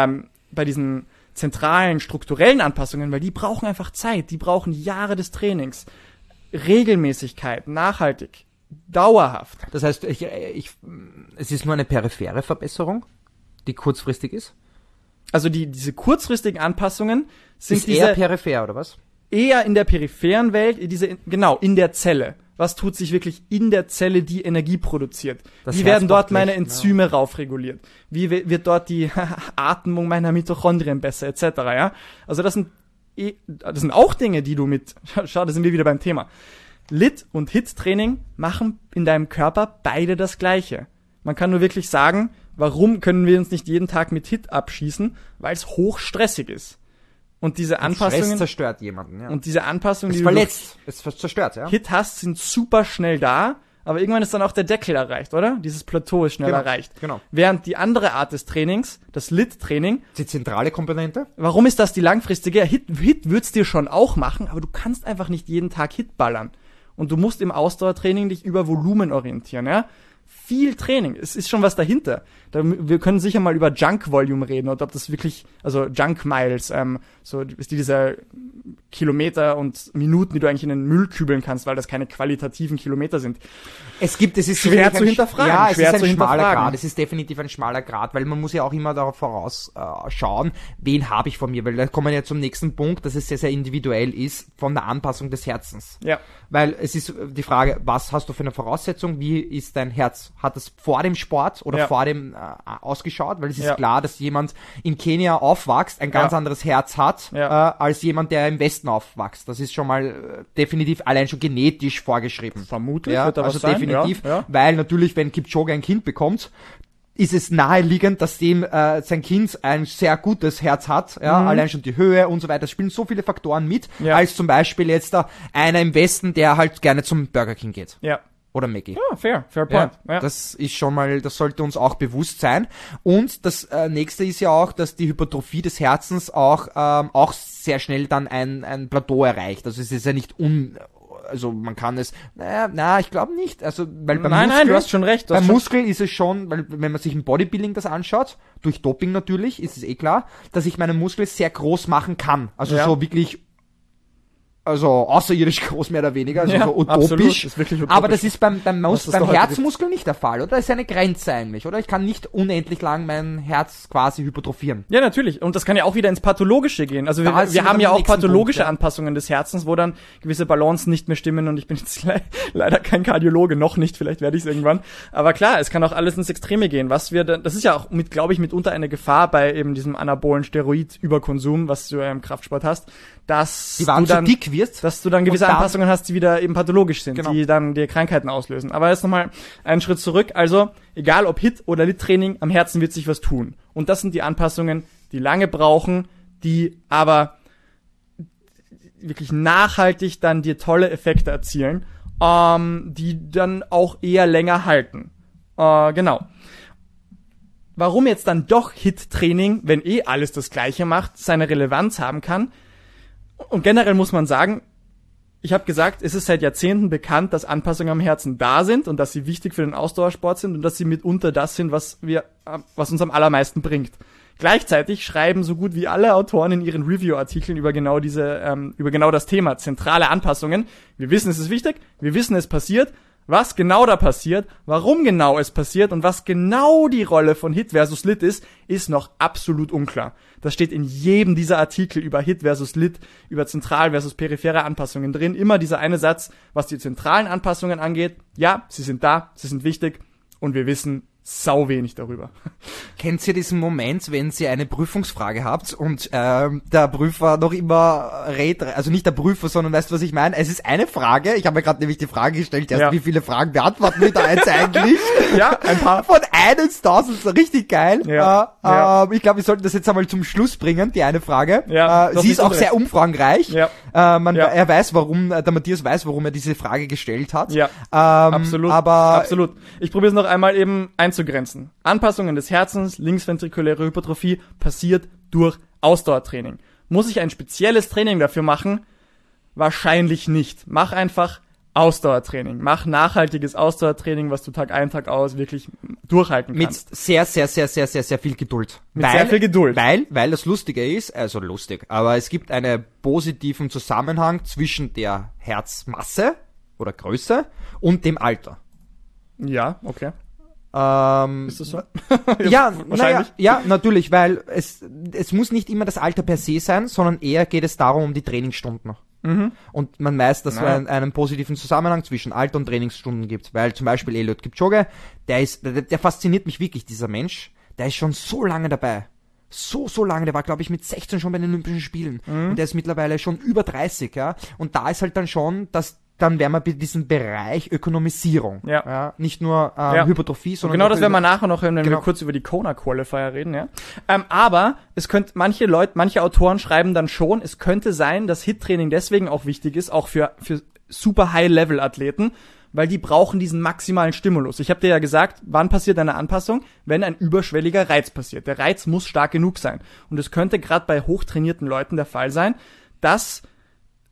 diesen zentralen, strukturellen Anpassungen, weil die brauchen einfach Zeit, die brauchen Jahre des Trainings. Regelmäßigkeit, nachhaltig, dauerhaft.
Das heißt, es ist nur eine periphere Verbesserung, die kurzfristig ist?
Also diese kurzfristigen Anpassungen sind
eher peripher, oder was?
Eher in der peripheren Welt, in der Zelle. Was tut sich wirklich in der Zelle, die Energie produziert? Wie werden dort meine Enzyme raufreguliert? Wie wird dort die Atmung meiner Mitochondrien besser, etc., ja? Also das sind auch Dinge, die du schau, da sind wir wieder beim Thema. LIT und HIIT-Training machen in deinem Körper beide das Gleiche. Man kann nur wirklich sagen, warum können wir uns nicht jeden Tag mit HIIT abschießen? Weil es hochstressig ist. Und diese Anpassungen...
Stress zerstört jemanden, ja.
Und diese Anpassungen, die
es zerstört, ja.
HIIT hast, sind super schnell da, aber irgendwann ist dann auch der Deckel erreicht, oder? Dieses Plateau ist schnell erreicht.
Genau.
Während die andere Art des Trainings, das LIT-Training...
Die zentrale Komponente?
Warum ist das die langfristige? HIIT wird's dir schon auch machen, aber du kannst einfach nicht jeden Tag HIIT ballern. und du musst im Ausdauertraining dich über Volumen orientieren, ja. Viel Training, es ist schon was dahinter. Wir können sicher mal über Junk Volume reden und ob das wirklich, also Junk Miles, so ist dieser Kilometer und Minuten, die du eigentlich in den Müll kübeln kannst, weil das keine qualitativen Kilometer sind.
Es ist
schwer zu hinterfragen.
Ja,
schwer
es ist
zu
ein schmaler
hinterfragen.
Grad. Es ist definitiv ein schmaler Grad, weil man muss ja auch immer darauf vorausschauen, wen habe ich vor mir, weil da kommen wir ja zum nächsten Punkt, dass es sehr, sehr individuell ist von der Anpassung des Herzens.
Ja.
Weil es ist die Frage, was hast du für eine Voraussetzung, wie ist dein Herz? Hat es vor dem Sport oder vor dem ausgeschaut? Weil es ist klar, dass jemand in Kenia aufwächst, ein ganz anderes Herz hat, als jemand, der im Westen aufwächst. Das ist schon mal definitiv allein schon genetisch vorgeschrieben.
Vermutlich
Ja,
wird da was
also
sein.
definitiv,
Ja.
weil natürlich, wenn Kipchoge ein Kind bekommt, ist es naheliegend, dass dem sein Kind ein sehr gutes Herz hat, allein schon die Höhe und so weiter. Es spielen so viele Faktoren mit, als zum Beispiel jetzt da einer im Westen, der halt gerne zum Burger King geht.
Ja.
Oder Maggie.
Ja, fair point. Ja.
Das ist schon mal, das sollte uns auch bewusst sein. Und das nächste ist ja auch, dass die Hypertrophie des Herzens auch sehr schnell dann ein Plateau erreicht. Also es ist ja nicht also man kann es, ich glaube nicht. Also, weil beim Muskel,
nein, du hast schon recht.
Beim Muskel ist es schon, weil wenn man sich im Bodybuilding das anschaut, durch Doping natürlich, ist es klar, dass ich meinen Muskel sehr groß machen kann. Also so wirklich, also außerirdisch groß mehr oder weniger, also so utopisch.
Absolut, ist wirklich utopisch.
Aber das ist beim
heute
Herzmuskel nicht der Fall, oder? Das ist eine Grenze eigentlich, oder? Ich kann nicht unendlich lang mein Herz quasi hypertrophieren.
Ja, natürlich. Und das kann ja auch wieder ins Pathologische gehen. Also wir haben ja auch pathologische Anpassungen des Herzens, wo dann gewisse Balancen nicht mehr stimmen. Und ich bin jetzt leider kein Kardiologe, noch nicht. Vielleicht werde ich es irgendwann. Aber klar, es kann auch alles ins Extreme gehen. Das ist ja auch glaube ich, mitunter eine Gefahr bei eben diesem anabolen Steroid-Überkonsum, was du im Kraftsport hast, dass du dann gewisse Anpassungen hast, die wieder eben pathologisch sind, die dann dir Krankheiten auslösen. Aber jetzt nochmal einen Schritt zurück. Also, egal ob HIIT oder LIT-Training, am Herzen wird sich was tun. Und das sind die Anpassungen, die lange brauchen, die aber wirklich nachhaltig dann dir tolle Effekte erzielen, die dann auch eher länger halten. Genau. Warum jetzt dann doch HIIT-Training, wenn alles das Gleiche macht, seine Relevanz haben kann? Und generell muss man sagen, ich habe gesagt, es ist seit Jahrzehnten bekannt, dass Anpassungen am Herzen da sind und dass sie wichtig für den Ausdauersport sind und dass sie mitunter das sind, was uns am allermeisten bringt. Gleichzeitig schreiben so gut wie alle Autoren in ihren Review-Artikeln über genau das Thema zentrale Anpassungen. Wir wissen, es ist wichtig, wir wissen, es passiert. Was genau da passiert, warum genau es passiert und was genau die Rolle von HIIT versus LIT ist noch absolut unklar. Das steht in jedem dieser Artikel über HIIT versus LIT, über zentral versus periphere Anpassungen drin. Immer dieser eine Satz, was die zentralen Anpassungen angeht. Ja, sie sind da, sie sind wichtig und wir wissen sau wenig darüber.
Kennt ihr diesen Moment, wenn ihr eine Prüfungsfrage habt und der Prüfer noch immer also nicht der Prüfer, sondern weißt du, was ich meine? Es ist eine Frage, ich habe mir gerade nämlich die Frage gestellt, wie viele Fragen beantworten wir da jetzt eigentlich?
Ja, ein paar.
Von 1000, so richtig geil.
Ja.
Ich glaube, wir sollten das jetzt einmal zum Schluss bringen, die eine Frage.
Ja,
sie ist auch sehr umfangreich.
Ja.
Er weiß, der Matthias weiß, warum er diese Frage gestellt hat.
Ja, absolut. Absolut. Ich probiere es noch einmal eben einzugrenzen. Anpassungen des Herzens, linksventrikuläre Hypertrophie, passiert durch Ausdauertraining. Muss ich ein spezielles Training dafür machen? Wahrscheinlich nicht. Mach einfach Ausdauertraining. Mach nachhaltiges Ausdauertraining, was du Tag ein, Tag aus wirklich durchhalten kannst.
Mit sehr, sehr, sehr, sehr, sehr, sehr viel Geduld.
Sehr viel Geduld.
Weil das Lustige ist, also lustig, aber es gibt einen positiven Zusammenhang zwischen der Herzmasse oder Größe und dem Alter.
Ja, okay. Ist das so?
Ja,
wahrscheinlich.
Ja, natürlich, weil es muss nicht immer das Alter per se sein, sondern eher geht es darum, um die Trainingsstunden. Mhm. Und man weiß, dass es einen positiven Zusammenhang zwischen Alter und Trainingsstunden gibt, weil zum Beispiel Eliud Kipchoge, der fasziniert mich wirklich, dieser Mensch, der ist schon so lange dabei. So lange, der war, glaube ich, mit 16 schon bei den Olympischen Spielen. Mhm. Und der ist mittlerweile schon über 30, ja. Und da ist halt dann schon, dann wären wir bei diesem Bereich Ökonomisierung. Ja. Nicht nur Hypertrophie, sondern
genau das werden wir nachher noch hören, wenn wir kurz über die Kona Qualifier reden, ja. Aber es könnte, manche Autoren schreiben dann schon, es könnte sein, dass HIIT-Training deswegen auch wichtig ist, auch für super High-Level-Athleten, weil die brauchen diesen maximalen Stimulus. Ich habe dir ja gesagt, wann passiert eine Anpassung? Wenn ein überschwelliger Reiz passiert. Der Reiz muss stark genug sein. Und es könnte gerade bei hochtrainierten Leuten der Fall sein, dass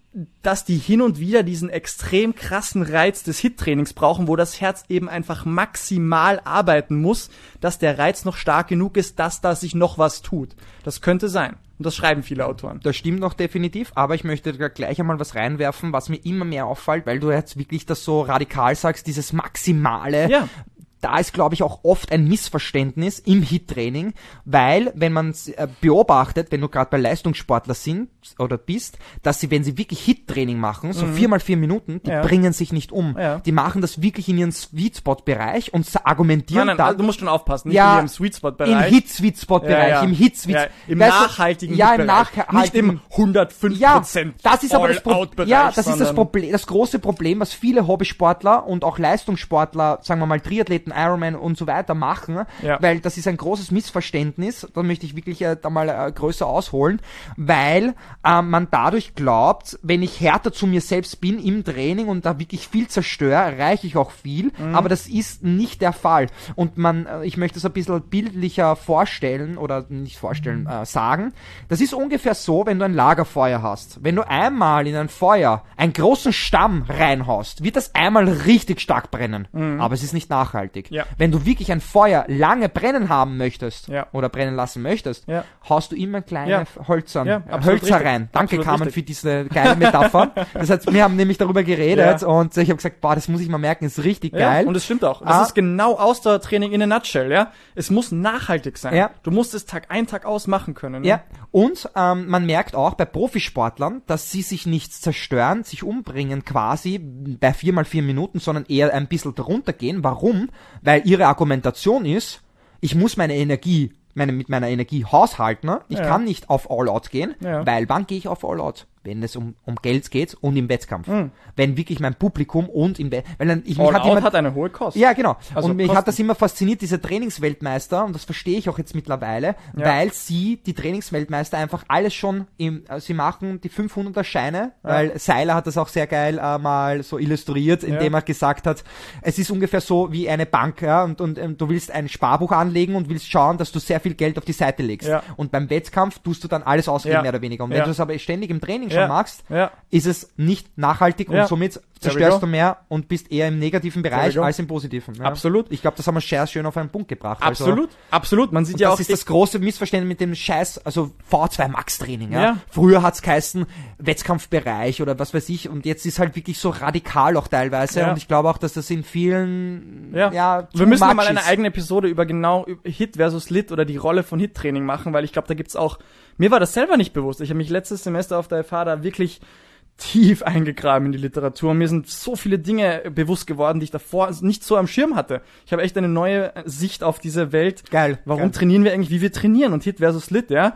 dass die hin und wieder diesen extrem krassen Reiz des HIIT-Trainings brauchen, wo das Herz eben einfach maximal arbeiten muss, dass der Reiz noch stark genug ist, dass da sich noch was tut. Das könnte sein. Und das schreiben viele Autoren.
Das stimmt noch definitiv, aber ich möchte da gleich einmal was reinwerfen, was mir immer mehr auffällt, weil du jetzt wirklich das so radikal sagst, dieses Maximale.
Ja.
Da ist, glaube ich, auch oft ein Missverständnis im HIIT-Training, weil, wenn man beobachtet, wenn du gerade bei Leistungssportler sind oder bist, dass sie, wenn sie wirklich HIIT-Training machen, so 4x4 Minuten, die bringen sich nicht um.
Ja.
Die machen das wirklich in ihren Sweet-Spot-Bereich und argumentieren
Nein,
dann...
du musst schon aufpassen, nicht
Ja,
hier im Sweet-Spot-Bereich.
Im HIIT-Sweet-Spot-Bereich, im HIIT-Sweet...
Im
Weißt du,
nachhaltigen
ja, im
Bereich.
nachhaltigen...
Nicht im 105%
Ja, das ist aber das
All-Out-Bereich.
Ja, das ist das
sondern-
Problem, das große Problem, was viele Hobbysportler und auch Leistungssportler, sagen wir mal Triathleten, Ironman und so weiter machen,
Ja.
weil das ist ein großes Missverständnis, da möchte ich wirklich da mal größer ausholen, weil man dadurch glaubt, wenn ich härter zu mir selbst bin im Training und da wirklich viel zerstöre, erreiche ich auch viel, aber das ist nicht der Fall. Und ich möchte es ein bisschen bildlicher vorstellen oder nicht vorstellen, sagen. Das ist ungefähr so, wenn du ein Lagerfeuer hast. Wenn du einmal in ein Feuer einen großen Stamm reinhaust, wird das einmal richtig stark brennen. Aber es ist nicht nachhaltig.
Ja.
Wenn du wirklich ein Feuer lange brennen haben möchtest
Ja.
oder brennen lassen möchtest,
Ja.
haust du immer kleine
Ja.
Hölzer
Ja, absolut
Hölzer
richtig.
rein. Danke,
Absolut
Carmen,
richtig.
für diese geile Metapher. Das heißt, wir haben nämlich darüber geredet
Ja.
und ich habe gesagt, boah, das muss ich mal merken, ist richtig geil.
Ja, und es stimmt auch. Das ist genau Ausdauertraining in a nutshell, ja. Es muss nachhaltig sein.
Ja.
Du musst es Tag ein, Tag aus machen können. Ne?
Ja, und man merkt auch bei Profisportlern, dass sie sich nicht zerstören, sich umbringen quasi bei 4x4 Minuten, sondern eher ein bisschen drunter gehen. Warum? Weil ihre Argumentation ist, ich muss meine Energie, mit meiner Energie haushalten. Ne? Ich
Ja.
kann nicht auf All-Out gehen,
Ja.
weil wann gehe ich auf All-Out? Wenn es um Geld geht und im Wettkampf. Wenn wirklich mein Publikum und weil dann, mich
All
hat
Out
jemand,
hat eine hohe Kosten.
ja, genau.
Also
und mich
Kosten.
hat das immer fasziniert, diese Trainingsweltmeister, und das verstehe ich auch jetzt mittlerweile,
Ja.
weil die Trainingsweltmeister, einfach alles schon sie machen die 500er Scheine, weil Seiler hat das auch sehr geil mal so illustriert, indem er gesagt hat, es ist ungefähr so wie eine Bank, ja, und du willst ein Sparbuch anlegen und willst schauen, dass du sehr viel Geld auf die Seite legst.
Ja.
Und beim Wettkampf tust du dann alles ausgeben,
Ja.
mehr oder weniger. Und
Ja.
wenn du es aber ständig im Training
Ja.
schon machst,
Ja.
ist es nicht nachhaltig
Ja.
und somit
There we
zerstörst
go.
du mehr und bist eher im negativen Bereich
go.
als im positiven. Ja.
Absolut.
Ich glaube, das haben wir sehr schön auf einen Punkt gebracht.
Absolut. Absolut. Man sieht
Also,
ja
das
auch
ist das große Missverständnis mit dem Scheiß, also V2 Max Training. Ja?
Ja.
Früher hat's geheißen Wettkampfbereich oder was weiß ich, und jetzt ist halt wirklich so radikal auch teilweise,
Ja.
und ich glaube auch, dass das in vielen,
Ja,
too
wir müssen
much
mal eine
ist.
eigene Episode über genau HIIT versus LIT oder die Rolle von HIIT-Training machen, weil ich glaube, da gibt's auch, mir war das selber nicht bewusst. Ich habe mich letztes Semester auf der FH da wirklich tief eingegraben in die Literatur. Mir sind so viele Dinge bewusst geworden, die ich davor nicht so am Schirm hatte. Ich habe echt eine neue Sicht auf diese Welt.
Geil.
Warum
geil.
trainieren wir eigentlich, wie wir trainieren, und HIIT versus LIT, ja.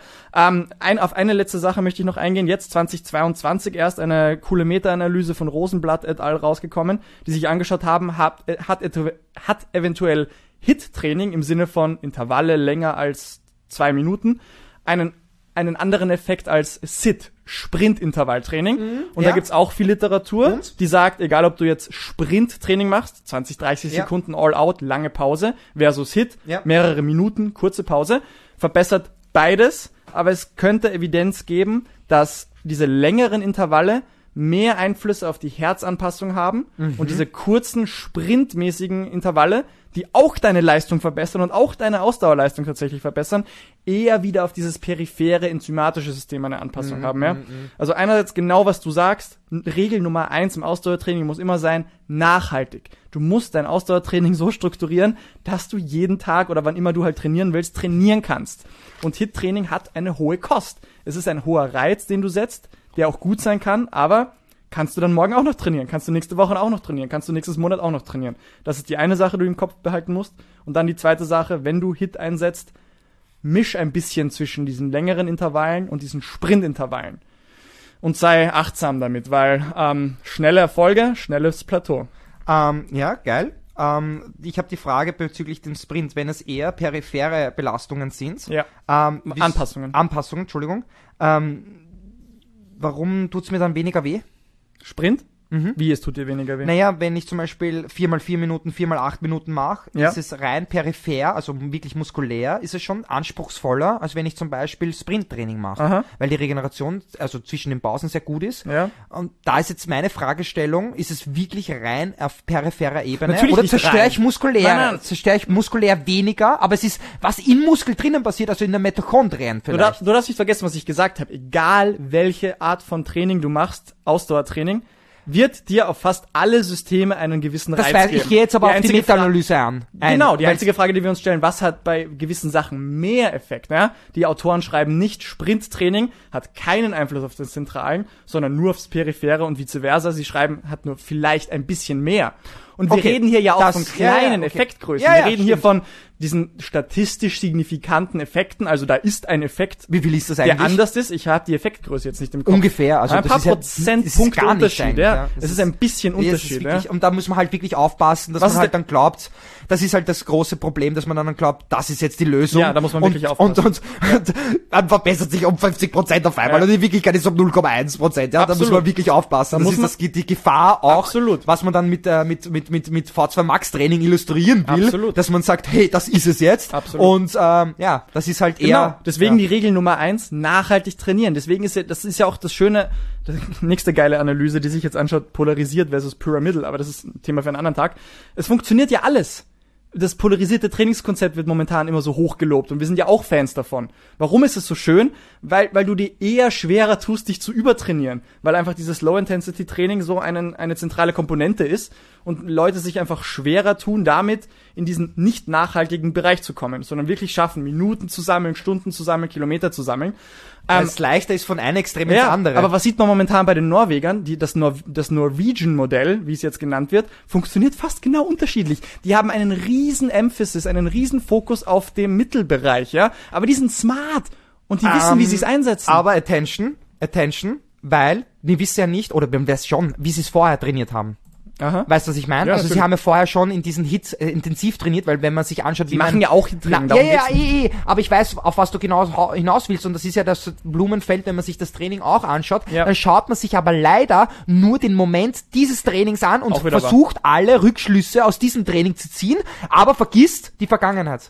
Auf eine letzte Sache möchte ich noch eingehen. Jetzt 2022 erst eine coole Meta-Analyse von Rosenblatt et al. Rausgekommen, die sich angeschaut haben, hat eventuell HIIT-Training im Sinne von Intervalle länger als 2 Minuten einen anderen Effekt als SIT, Sprint-Intervalltraining. Und
ja.
da gibt's auch viel Literatur,
Und?
die sagt, egal ob du jetzt Sprint-Training machst, 20, 30
Ja.
Sekunden All-Out, lange Pause, versus HIIT,
Ja.
mehrere Minuten, kurze Pause, verbessert beides, aber es könnte Evidenz geben, dass diese längeren Intervalle mehr Einflüsse auf die Herzanpassung haben und diese kurzen, sprintmäßigen Intervalle, die auch deine Leistung verbessern und auch deine Ausdauerleistung tatsächlich verbessern, eher wieder auf dieses periphere enzymatische System eine Anpassung haben. Ja? Also einerseits genau, was du sagst, Regel Nummer 1 im Ausdauertraining muss immer sein, nachhaltig. Du musst dein Ausdauertraining so strukturieren, dass du jeden Tag oder wann immer du halt trainieren willst, trainieren kannst. Und HIIT-Training hat eine hohe Kost. Es ist ein hoher Reiz, den du setzt, der auch gut sein kann, aber kannst du dann morgen auch noch trainieren? Kannst du nächste Woche auch noch trainieren? Kannst du nächstes Monat auch noch trainieren? Das ist die eine Sache, die du im Kopf behalten musst. Und dann die zweite Sache, wenn du HIIT einsetzt, misch ein bisschen zwischen diesen längeren Intervallen und diesen Sprintintervallen. Und sei achtsam damit, weil schnelle Erfolge, schnelles Plateau.
Ja, geil. Ich habe die Frage bezüglich dem Sprint, wenn es eher periphere Belastungen sind.
Ja.
Anpassungen, Entschuldigung. Warum tut's mir dann weniger weh?
Sprint? Wie, es tut dir weniger weh?
Naja, wenn ich zum Beispiel 4x4 Minuten, 4x8 Minuten mache,
Ja.
ist es rein peripher, also wirklich muskulär, ist es schon anspruchsvoller, als wenn ich zum Beispiel Sprinttraining mache.
Aha.
Weil die Regeneration, also zwischen den Pausen sehr gut ist.
Ja.
Und da ist jetzt meine Fragestellung, ist es wirklich rein auf peripherer Ebene?
Natürlich
Oder
nicht
zerstöre
rein.
ich muskulär,
Nein.
zerstöre ich muskulär weniger, aber es ist, was im Muskel drinnen passiert, also in der Mitochondrien vielleicht.
Du darfst nicht vergessen, was ich gesagt habe. Egal, welche Art von Training du machst, Ausdauertraining, wird dir auf fast alle Systeme einen gewissen
Das
Reiz
weiß
geben.
ich, gehe jetzt aber auf die
einzige
Meta-Analyse an.
Genau, die
Weil-
einzige Frage, die wir uns stellen, was hat bei gewissen Sachen mehr Effekt? Ja? Die Autoren schreiben nicht, Sprinttraining hat keinen Einfluss auf den Zentralen, sondern nur aufs Periphere und vice versa. Sie schreiben, hat nur vielleicht ein bisschen mehr. Und wir
Okay,
reden hier ja auch
das-
von kleinen
ja, okay.
Effektgrößen.
Ja,
Wir
ja,
reden hier
stimmt.
von diesen statistisch signifikanten Effekten. Also da ist ein Effekt,
Wie viel ist das
der
eigentlich?
anders ist. Ich habe die Effektgröße jetzt nicht im Kopf.
Ungefähr, also
ein
das
paar
ist ja-
Prozentpunkte
das ist gar nicht
Unterschied.
eigentlich,
Ja.
ja.
Es ist ein bisschen
Nee, es ist
Unterschied.
wirklich,
Ja.
und da muss man halt wirklich aufpassen, dass
Was
man
ist
halt dann glaubt, das ist halt das große Problem, dass man dann glaubt, das ist jetzt die Lösung.
Ja, da muss man
und,
wirklich aufpassen.
Und dann verbessert sich um 50% auf einmal
Ja.
und in Wirklichkeit ist es um 0,1%. Ja, da muss
Absolut.
man wirklich aufpassen.
Da
Das
muss
ist
man-
die Gefahr auch,
Absolut.
was man dann mit V2 Max Training illustrieren will,
Absolut.
dass man sagt, hey, das ist es jetzt.
Absolut.
Und ja, das ist halt
Genau,
eher...
deswegen
ja.
die Regel Nummer 1, nachhaltig trainieren. Deswegen ist ja, das ist ja auch das Schöne, die nächste geile Analyse, die sich jetzt anschaut, polarisiert versus pyramidal, aber das ist ein Thema für einen anderen Tag. Es funktioniert ja alles. Das polarisierte Trainingskonzept wird momentan immer so hoch gelobt und wir sind ja auch Fans davon. Warum ist es so schön? Weil du dir eher schwerer tust, dich zu übertrainieren, weil einfach dieses Low-Intensity-Training so eine zentrale Komponente ist und Leute sich einfach schwerer tun, damit in diesen nicht nachhaltigen Bereich zu kommen, sondern wirklich schaffen, Minuten zu sammeln, Stunden zu sammeln, Kilometer zu sammeln.
Weil es leichter ist von einem Extrem ins
Ja,
andere.
aber was sieht man momentan bei den Norwegern? Das Norwegian-Modell, wie es jetzt genannt wird, funktioniert fast genau unterschiedlich. Die haben einen riesen Emphasis, einen riesen Fokus auf dem Mittelbereich, ja. Aber die sind smart und die wissen, wie sie es einsetzen.
Aber Attention, weil wir wissen ja nicht, oder wir wissen schon, wie sie es vorher trainiert haben.
Aha.
Weißt du, was ich meine?
Ja,
Also sie
natürlich.
haben ja vorher schon in diesen Hits intensiv trainiert, weil wenn man sich anschaut,
Die machen ja auch Training, darum
ja,
geht's
aber ich weiß, auf was du genau hinaus willst, und das ist ja das Blumenfeld, wenn man sich das Training auch anschaut,
Ja.
dann schaut man sich aber leider nur den Moment dieses Trainings an und
Auch wieder
versucht alle Rückschlüsse aus diesem Training zu ziehen, aber vergisst die Vergangenheit.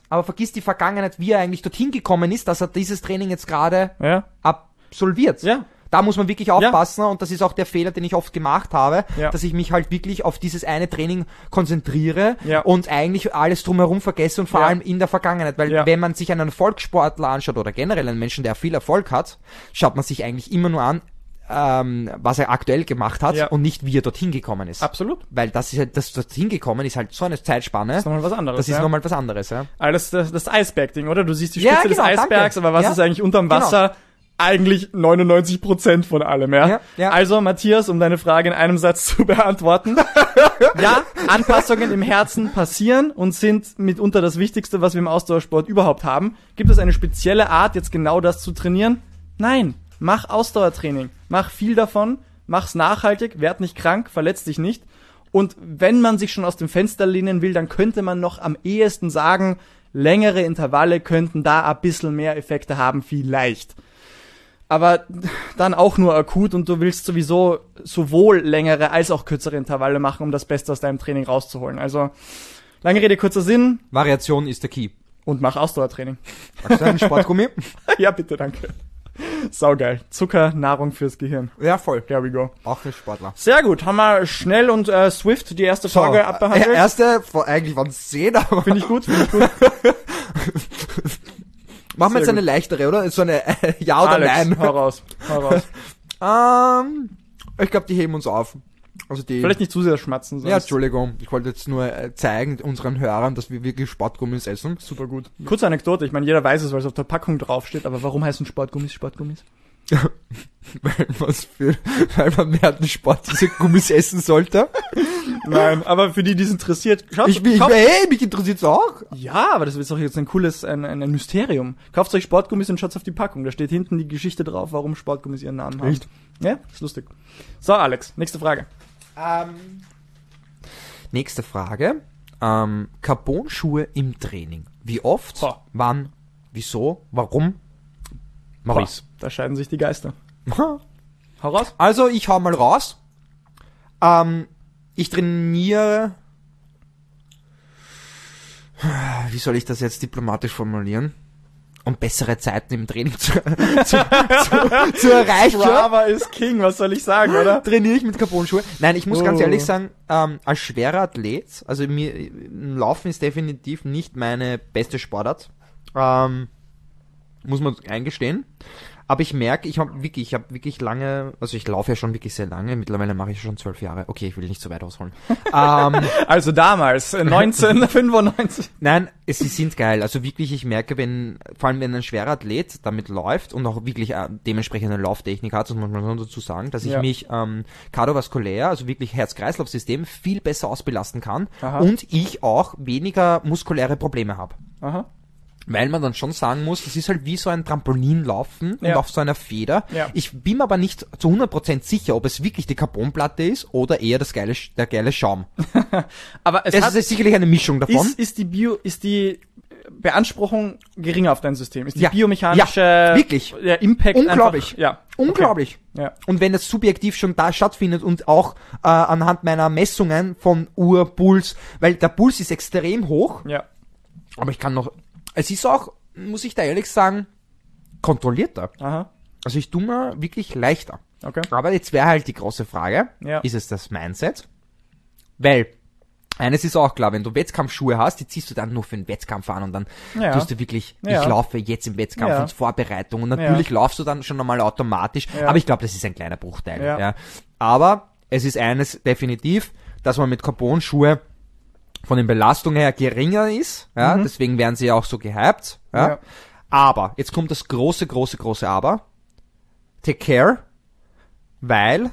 Wie er eigentlich dorthin gekommen ist, dass er dieses Training jetzt gerade
Ja.
absolviert.
Ja.
Da muss man wirklich aufpassen, und das ist auch der Fehler, den ich oft gemacht habe,
Ja.
dass ich mich halt wirklich auf dieses eine Training konzentriere
Ja.
und eigentlich alles drumherum vergesse, und vor
Ja.
allem in der Vergangenheit, weil
Ja.
wenn man sich einen Erfolgssportler anschaut oder generell einen Menschen, der viel Erfolg hat, schaut man sich eigentlich immer nur an, was er aktuell gemacht hat,
Ja.
und nicht wie er dorthin gekommen ist.
Absolut.
Weil das ist halt, das dorthin gekommen ist halt so eine Zeitspanne.
Das ist nochmal was anderes.
Das ist
ja.
nochmal was anderes, ja.
Das Eisberg-Ding, oder? Du siehst die
Ja,
Spitze des
genau,
Eisbergs,
danke.
aber was
Ja.
ist eigentlich unterm
Genau.
Wasser? Eigentlich 99% von allem, ja?
Ja, ja.
Also, Matthias, um deine Frage in einem Satz zu beantworten. Ja, Anpassungen im Herzen passieren und sind mitunter das Wichtigste, was wir im Ausdauersport überhaupt haben. Gibt es eine spezielle Art, jetzt genau das zu trainieren? Nein. Mach Ausdauertraining. Mach viel davon. Mach's nachhaltig. Werd nicht krank. Verletz dich nicht. Und wenn man sich schon aus dem Fenster lehnen will, dann könnte man noch am ehesten sagen, längere Intervalle könnten da ein bisschen mehr Effekte haben, vielleicht. Aber dann auch nur akut, und du willst sowieso sowohl längere als auch kürzere Intervalle machen, um das Beste aus deinem Training rauszuholen. Also, lange Rede, kurzer Sinn,
Variation ist der Key.
und mach Ausdauertraining.
Magst du einen Sportgummi?
Ja, bitte, danke. Saugeil. Zucker, Nahrung fürs Gehirn.
Ja, voll.
There we go.
Auch ein Sportler.
Sehr gut, haben wir schnell und swift die erste Frage abbehandelt.
Erste, eigentlich waren es 10, aber
Finde ich gut, finde ich gut.
machen wir jetzt
Sehr
eine leichtere, oder? So eine Ja oder
Alex,
Nein.
hau raus.
Ich glaube, die heben uns auf. Also die.
Vielleicht nicht zu sehr schmatzen, sonst
Ja, Entschuldigung. Ich wollte jetzt nur zeigen unseren Hörern, dass wir wirklich Sportgummis essen.
super gut. Kurze Anekdote, ich meine, jeder weiß es, weil es auf der Packung draufsteht, aber warum heißen Sportgummis Sportgummis?
Weil man während dem Sport diese Gummis essen sollte.
Nein, aber für die es interessiert, schaut,
Hey, mich interessiert's auch.
ja, aber das ist doch jetzt ein cooles, ein Mysterium. Kauft euch Sportgummis und schaut auf die Packung. Da steht hinten die Geschichte drauf, warum Sportgummis ihren Namen haben.
Echt?
Ja, ist lustig. So, Alex, nächste Frage.
Nächste Frage. Carbon-Schuhe im Training. Wie oft?
Boah.
Wann? Wieso? Warum? Maurice.
Da scheiden sich die Geister. Hau raus.
Also, ich hau mal raus. Ich trainiere, wie soll ich das jetzt diplomatisch formulieren? Um bessere Zeiten im Training zu erreichen.
Strava ist King, was soll ich sagen, oder?
Trainiere ich mit Carbon-Schuhe. Nein, ich muss ganz ehrlich sagen, als schwerer Athlet, also Laufen ist definitiv nicht meine beste Sportart. Muss man eingestehen. Aber ich merke, ich habe wirklich lange, also ich laufe ja schon wirklich sehr lange, mittlerweile mache ich schon 12 Jahre. Okay, ich will nicht so weit ausholen.
Also damals, 1995.
Nein, sie sind geil. Also wirklich, ich merke, vor allem wenn ein schwerer Athlet damit läuft und auch wirklich dementsprechend eine Lauftechnik hat, das muss man schon dazu sagen, dass ich mich kardiovaskulär, also wirklich Herz-Kreislauf-System, viel besser ausbelasten kann.
Aha.
Und ich auch weniger muskuläre Probleme habe.
Aha.
Weil man dann schon sagen muss, das ist halt wie so ein Trampolinlaufen und
Ja.
auf so einer Feder.
Ja.
Ich bin mir aber nicht zu 100% sicher, ob es wirklich die Carbonplatte ist oder eher der geile Schaum.
Aber es
Es ist sicherlich eine Mischung davon.
ist die Beanspruchung geringer auf dein System? Ist die
Ja.
biomechanische
Ja, wirklich.
Der Impact
Unglaublich.
einfach, ja.
Unglaublich.
Okay. Ja.
Und wenn das subjektiv schon da stattfindet und auch anhand meiner Messungen von Puls, weil der Puls ist extrem hoch,
Ja.
aber es ist auch, muss ich da ehrlich sagen, kontrollierter.
Aha.
Also ich tue mir wirklich leichter.
Okay.
Aber jetzt wäre halt die große Frage,
Ja.
ist es das Mindset? Weil, eines ist auch klar, wenn du Wettkampfschuhe hast, die ziehst du dann nur für den Wettkampf an und dann
Ja.
tust du wirklich,
Ja.
ich laufe jetzt im Wettkampf
Ja.
und Vorbereitung und natürlich laufst du dann schon einmal automatisch,
Ja.
aber ich glaube, das ist ein kleiner Bruchteil.
Ja.
Ja. Aber es ist eines definitiv, dass man mit Carbon-Schuhe von den Belastungen her geringer ist, ja, deswegen werden sie ja auch so gehypt, ja.
Ja.
Aber, jetzt kommt das große Aber, take care, weil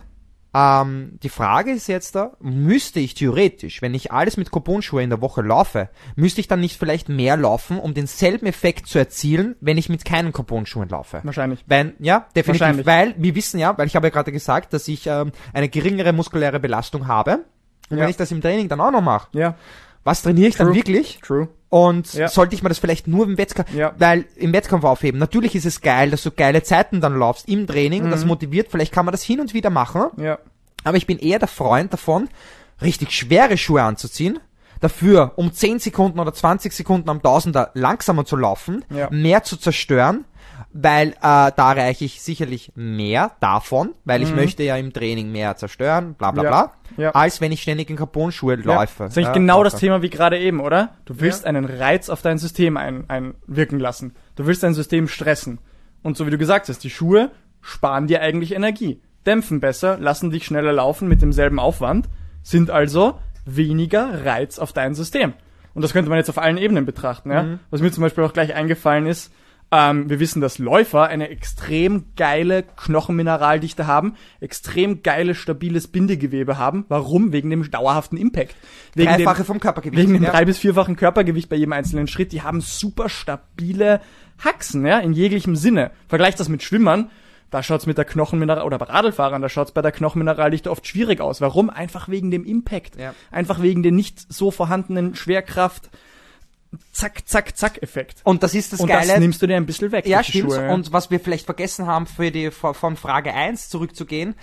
die Frage ist jetzt da, müsste ich theoretisch, wenn ich alles mit Carbon-Schuhe in der Woche laufe, müsste ich dann nicht vielleicht mehr laufen, um denselben Effekt zu erzielen, wenn ich mit keinen Carbon-Schuhen laufe?
Wahrscheinlich.
Weil, ja, definitiv,
Wahrscheinlich.
weil wir wissen ja, weil ich habe ja gerade gesagt, dass ich eine geringere muskuläre Belastung habe. Und
Ja.
wenn ich das im Training dann auch noch mache,
Ja.
was trainiere ich dann
True.
wirklich?
True.
Und
Ja.
sollte ich mir das vielleicht nur im Wettkampf,
Ja.
weil im Wettkampf aufheben. Natürlich ist es geil, dass du geile Zeiten dann laufst im Training, das motiviert, vielleicht kann man das hin und wieder machen,
Ja.
aber ich bin eher der Freund davon, richtig schwere Schuhe anzuziehen, dafür um 10 Sekunden oder 20 Sekunden am Tausender langsamer zu laufen,
Ja.
mehr zu zerstören, weil da erreiche ich sicherlich mehr davon, weil ich möchte ja im Training mehr zerstören, bla bla
Ja.
bla,
Ja.
als wenn ich ständig in Carbon-Schuhe
Ja.
läufe.
Das ist eigentlich
Ja,
genau das
laufe.
Thema wie gerade eben, oder? Du willst einen Reiz auf dein System einwirken lassen. Du willst dein System stressen. Und so wie du gesagt hast, die Schuhe sparen dir eigentlich Energie. Dämpfen besser, lassen dich schneller laufen mit demselben Aufwand, sind also weniger Reiz auf dein System. Und das könnte man jetzt auf allen Ebenen betrachten, ja? Was mir zum Beispiel auch gleich eingefallen ist, wir wissen, dass Läufer eine extrem geile Knochenmineraldichte haben, extrem geiles, stabiles Bindegewebe haben. Warum? Wegen dem dauerhaften Impact. Wegen dem,
Dreifache vom Körpergewicht.
wegen dem
Ja.
3- bis 4-fachen Körpergewicht bei jedem einzelnen Schritt. Die haben super stabile Haxen, ja, in jeglichem Sinne. Vergleich das mit Schwimmern. Da schaut's mit der Knochenmineral, oder bei Radlfahrern, da schaut's bei der Knochenmineraldichte oft schwierig aus. Warum? Einfach wegen dem Impact.
Ja.
Einfach wegen dem nicht so vorhandenen Schwerkraft. Zack, zack, zack Effekt.
Und das ist das
Und
Geile.
das nimmst du dir ein bisschen weg.
Ja,
durch die
stimmt.
Schuhe, ja.
Und was wir vielleicht vergessen haben, von Frage 1 zurückzugehen,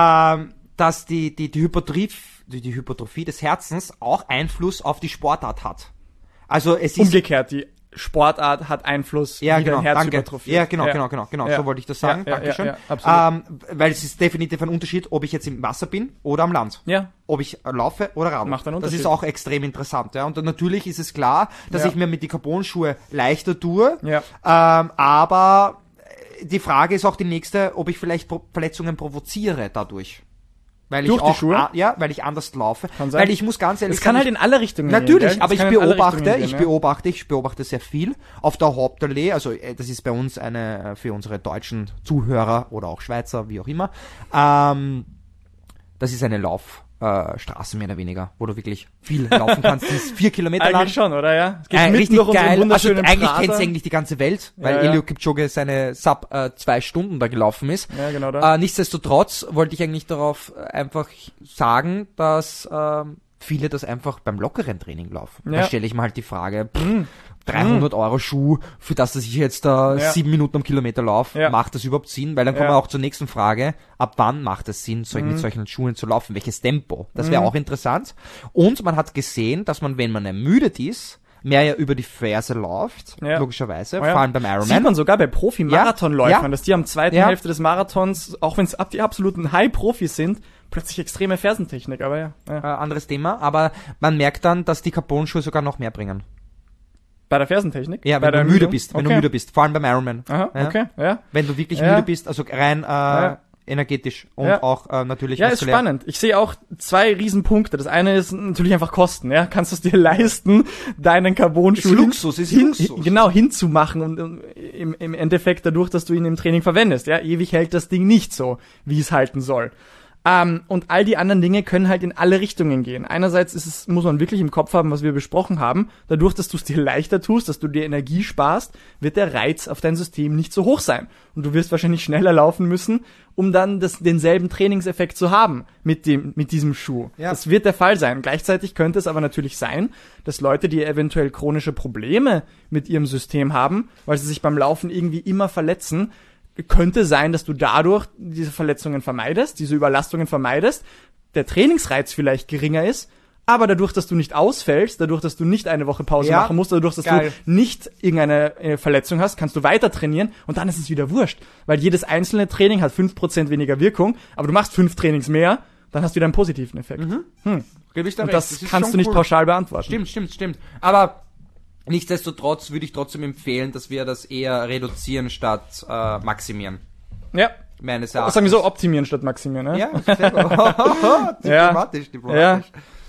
dass die Hypertrophie des Herzens auch Einfluss auf die Sportart hat. Also es ist
Umgekehrt, die Sportart hat Einfluss,
ja,
wie
genau,
dein Herz
danke.
hypertrophiert.
Ja, genau,
Ja.
so wollte ich das sagen.
Ja, ja,
Dankeschön.
ja, absolut.
Weil es ist definitiv ein Unterschied, ob ich jetzt im Wasser bin oder am Land.
Ja.
Ob ich laufe oder radl.
Macht einen
Das
Unterschied.
ist auch extrem interessant. Ja. Und dann natürlich ist es klar, dass
Ja.
ich mir mit die Carbon-Schuhe leichter tue.
Ja.
Aber die Frage ist auch die nächste, ob ich vielleicht Verletzungen provoziere dadurch. Weil
Durch
ich
die
auch,
Schuhe?
weil ich anders laufe.
Kann sein.
Weil ich muss ganz ehrlich
Es kann
sagen,
halt in alle Richtungen gehen.
natürlich,
gell?
aber
Es
ich
kann in alle Richtungen
beobachte,
gehen,
ich beobachte sehr viel auf der Hauptallee, also das ist bei uns eine, für unsere deutschen Zuhörer oder auch Schweizer, wie auch immer, das ist eine Laufstraße mehr oder weniger, wo du wirklich viel laufen kannst, die ist 4 Kilometer lang.
Eigentlich schon, oder ja? Es geht mitten
Richtig
durch unseren
geil, also
wunderschönen
eigentlich
Prater.
kennt's eigentlich die ganze Welt, weil
Ja, ja.
Eliud Kipchoge seine Sub 2 Stunden da gelaufen ist.
Ja, genau da.
Nichtsdestotrotz wollte ich eigentlich darauf einfach sagen, dass viele das einfach beim lockeren Training laufen.
Ja.
Da stelle ich mir halt die Frage, 300 Euro Schuh, für das, dass ich jetzt da 7 Minuten am Kilometer laufe,
Ja.
macht das überhaupt Sinn? Weil dann kommen wir auch zur nächsten Frage, ab wann macht es Sinn, mit solchen Schuhen zu laufen? Welches Tempo? Das wäre auch interessant. Und man hat gesehen, dass man, wenn man ermüdet ist, mehr ja über die Ferse läuft, logischerweise, vor allem beim Ironman.
Sieht man sogar bei Profi-Marathonläufern,
Ja.
dass die am zweiten Hälfte des Marathons, auch wenn es die absoluten High-Profis sind, plötzlich extreme Fersentechnik, aber
Anderes Thema, aber man merkt dann, dass die Carbon-Schuhe sogar noch mehr bringen.
Bei der Fersentechnik?
Ja,
bei
wenn
der
du müde
Ermüdung?
bist, wenn du müde bist, vor allem beim Ironman.
Aha,
Ja.
okay, ja.
Wenn du wirklich
Ja.
müde bist, also rein energetisch und
Ja.
auch natürlich
Ja, ist
muskulär.
spannend. Ich sehe auch 2 Riesenpunkte. Das eine ist natürlich einfach Kosten, ja. Kannst du es dir leisten, deinen Carbon-Schuh
Ist Luxus, ist Luxus.
genau hinzumachen und im Endeffekt dadurch, dass du ihn im Training verwendest, ja. Ewig hält das Ding nicht so, wie es halten soll. Und all die anderen Dinge können halt in alle Richtungen gehen. Einerseits muss man wirklich im Kopf haben, was wir besprochen haben. Dadurch, dass du es dir leichter tust, dass du dir Energie sparst, wird der Reiz auf dein System nicht so hoch sein. Und du wirst wahrscheinlich schneller laufen müssen, um dann denselben Trainingseffekt zu haben mit diesem Schuh.
Ja.
Das wird der Fall sein. Gleichzeitig könnte es aber natürlich sein, dass Leute, die eventuell chronische Probleme mit ihrem System haben, weil sie sich beim Laufen irgendwie immer verletzen, könnte sein, dass du dadurch diese Verletzungen vermeidest, diese Überlastungen vermeidest, der Trainingsreiz vielleicht geringer ist, aber dadurch, dass du nicht ausfällst, dadurch, dass du nicht eine Woche Pause
Ja,
machen musst, dadurch, dass
geil.
du nicht irgendeine Verletzung hast, kannst du weiter trainieren und dann ist es wieder wurscht, weil jedes einzelne Training hat 5% weniger Wirkung, aber du machst 5 Trainings mehr, dann hast du wieder einen positiven Effekt.
Gebe ich da
Und
recht.
das
ist
kannst
schon
du nicht
cool.
pauschal beantworten.
Stimmt. Aber nichtsdestotrotz würde ich trotzdem empfehlen, dass wir das eher reduzieren statt maximieren.
Ja.
Meines Erachtens.
Sagen wir so, optimieren statt maximieren, ne?
Ja, sehr gut. Diplomatisch.
Ja.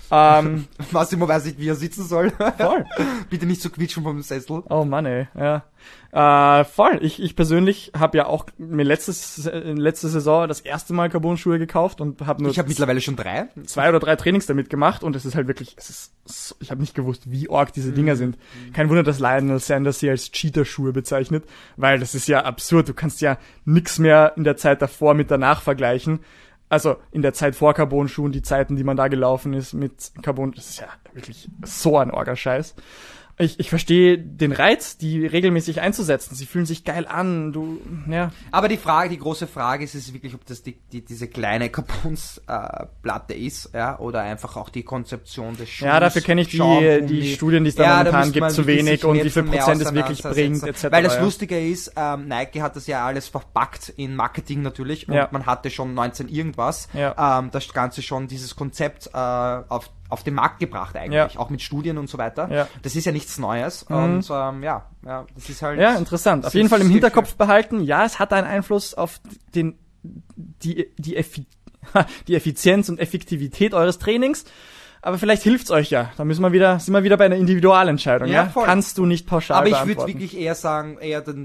Massimo weiß nicht, wie er sitzen soll.
Voll.
Bitte nicht so quietschen vom Sessel.
Oh Mann, ey, ja. Voll. Ich persönlich habe ja auch mir letzte Saison das erste Mal Carbon-Schuhe gekauft und habe nur
Ich habe mittlerweile schon 3.
2 oder 3 Trainings damit gemacht und es ist halt wirklich, ich habe nicht gewusst, wie arg diese Dinger sind. Kein Wunder, dass Lionel Sanders sie als Cheater-Schuhe bezeichnet, weil das ist ja absurd. Du kannst ja nix mehr in der Zeit davor mit danach vergleichen. Also in der Zeit vor Carbon-Schuhen, die Zeiten, die man da gelaufen ist mit Carbon, das ist ja wirklich so ein Orga-Scheiß. Ich verstehe den Reiz, die regelmäßig einzusetzen. Sie fühlen sich geil an,
Aber die große Frage ist wirklich, ob das diese kleine Carbons-Platte ist, ja, oder einfach auch die Konzeption des Schuhs.
Ja, dafür kenne ich die Studien, die es da momentan gibt, zu wenig und wie viel Prozent es wirklich bringt, etc.
Weil das Lustige ist, Nike hat das ja alles verpackt in Marketing natürlich und man hatte schon 19 irgendwas, das Ganze schon, dieses Konzept auf den Markt gebracht eigentlich, auch mit Studien und so weiter. Ja. Das ist ja nichts Neues und das ist halt...
Ja, interessant. Auf jeden Fall im Hinterkopf behalten, ja, es hat einen Einfluss auf die Effizienz und Effektivität eures Trainings, aber vielleicht hilft's euch ja. Da sind wir wieder bei einer Individualentscheidung, ja?
Voll.
Kannst du nicht pauschal
aber ich
beantworten.
würde wirklich eher sagen,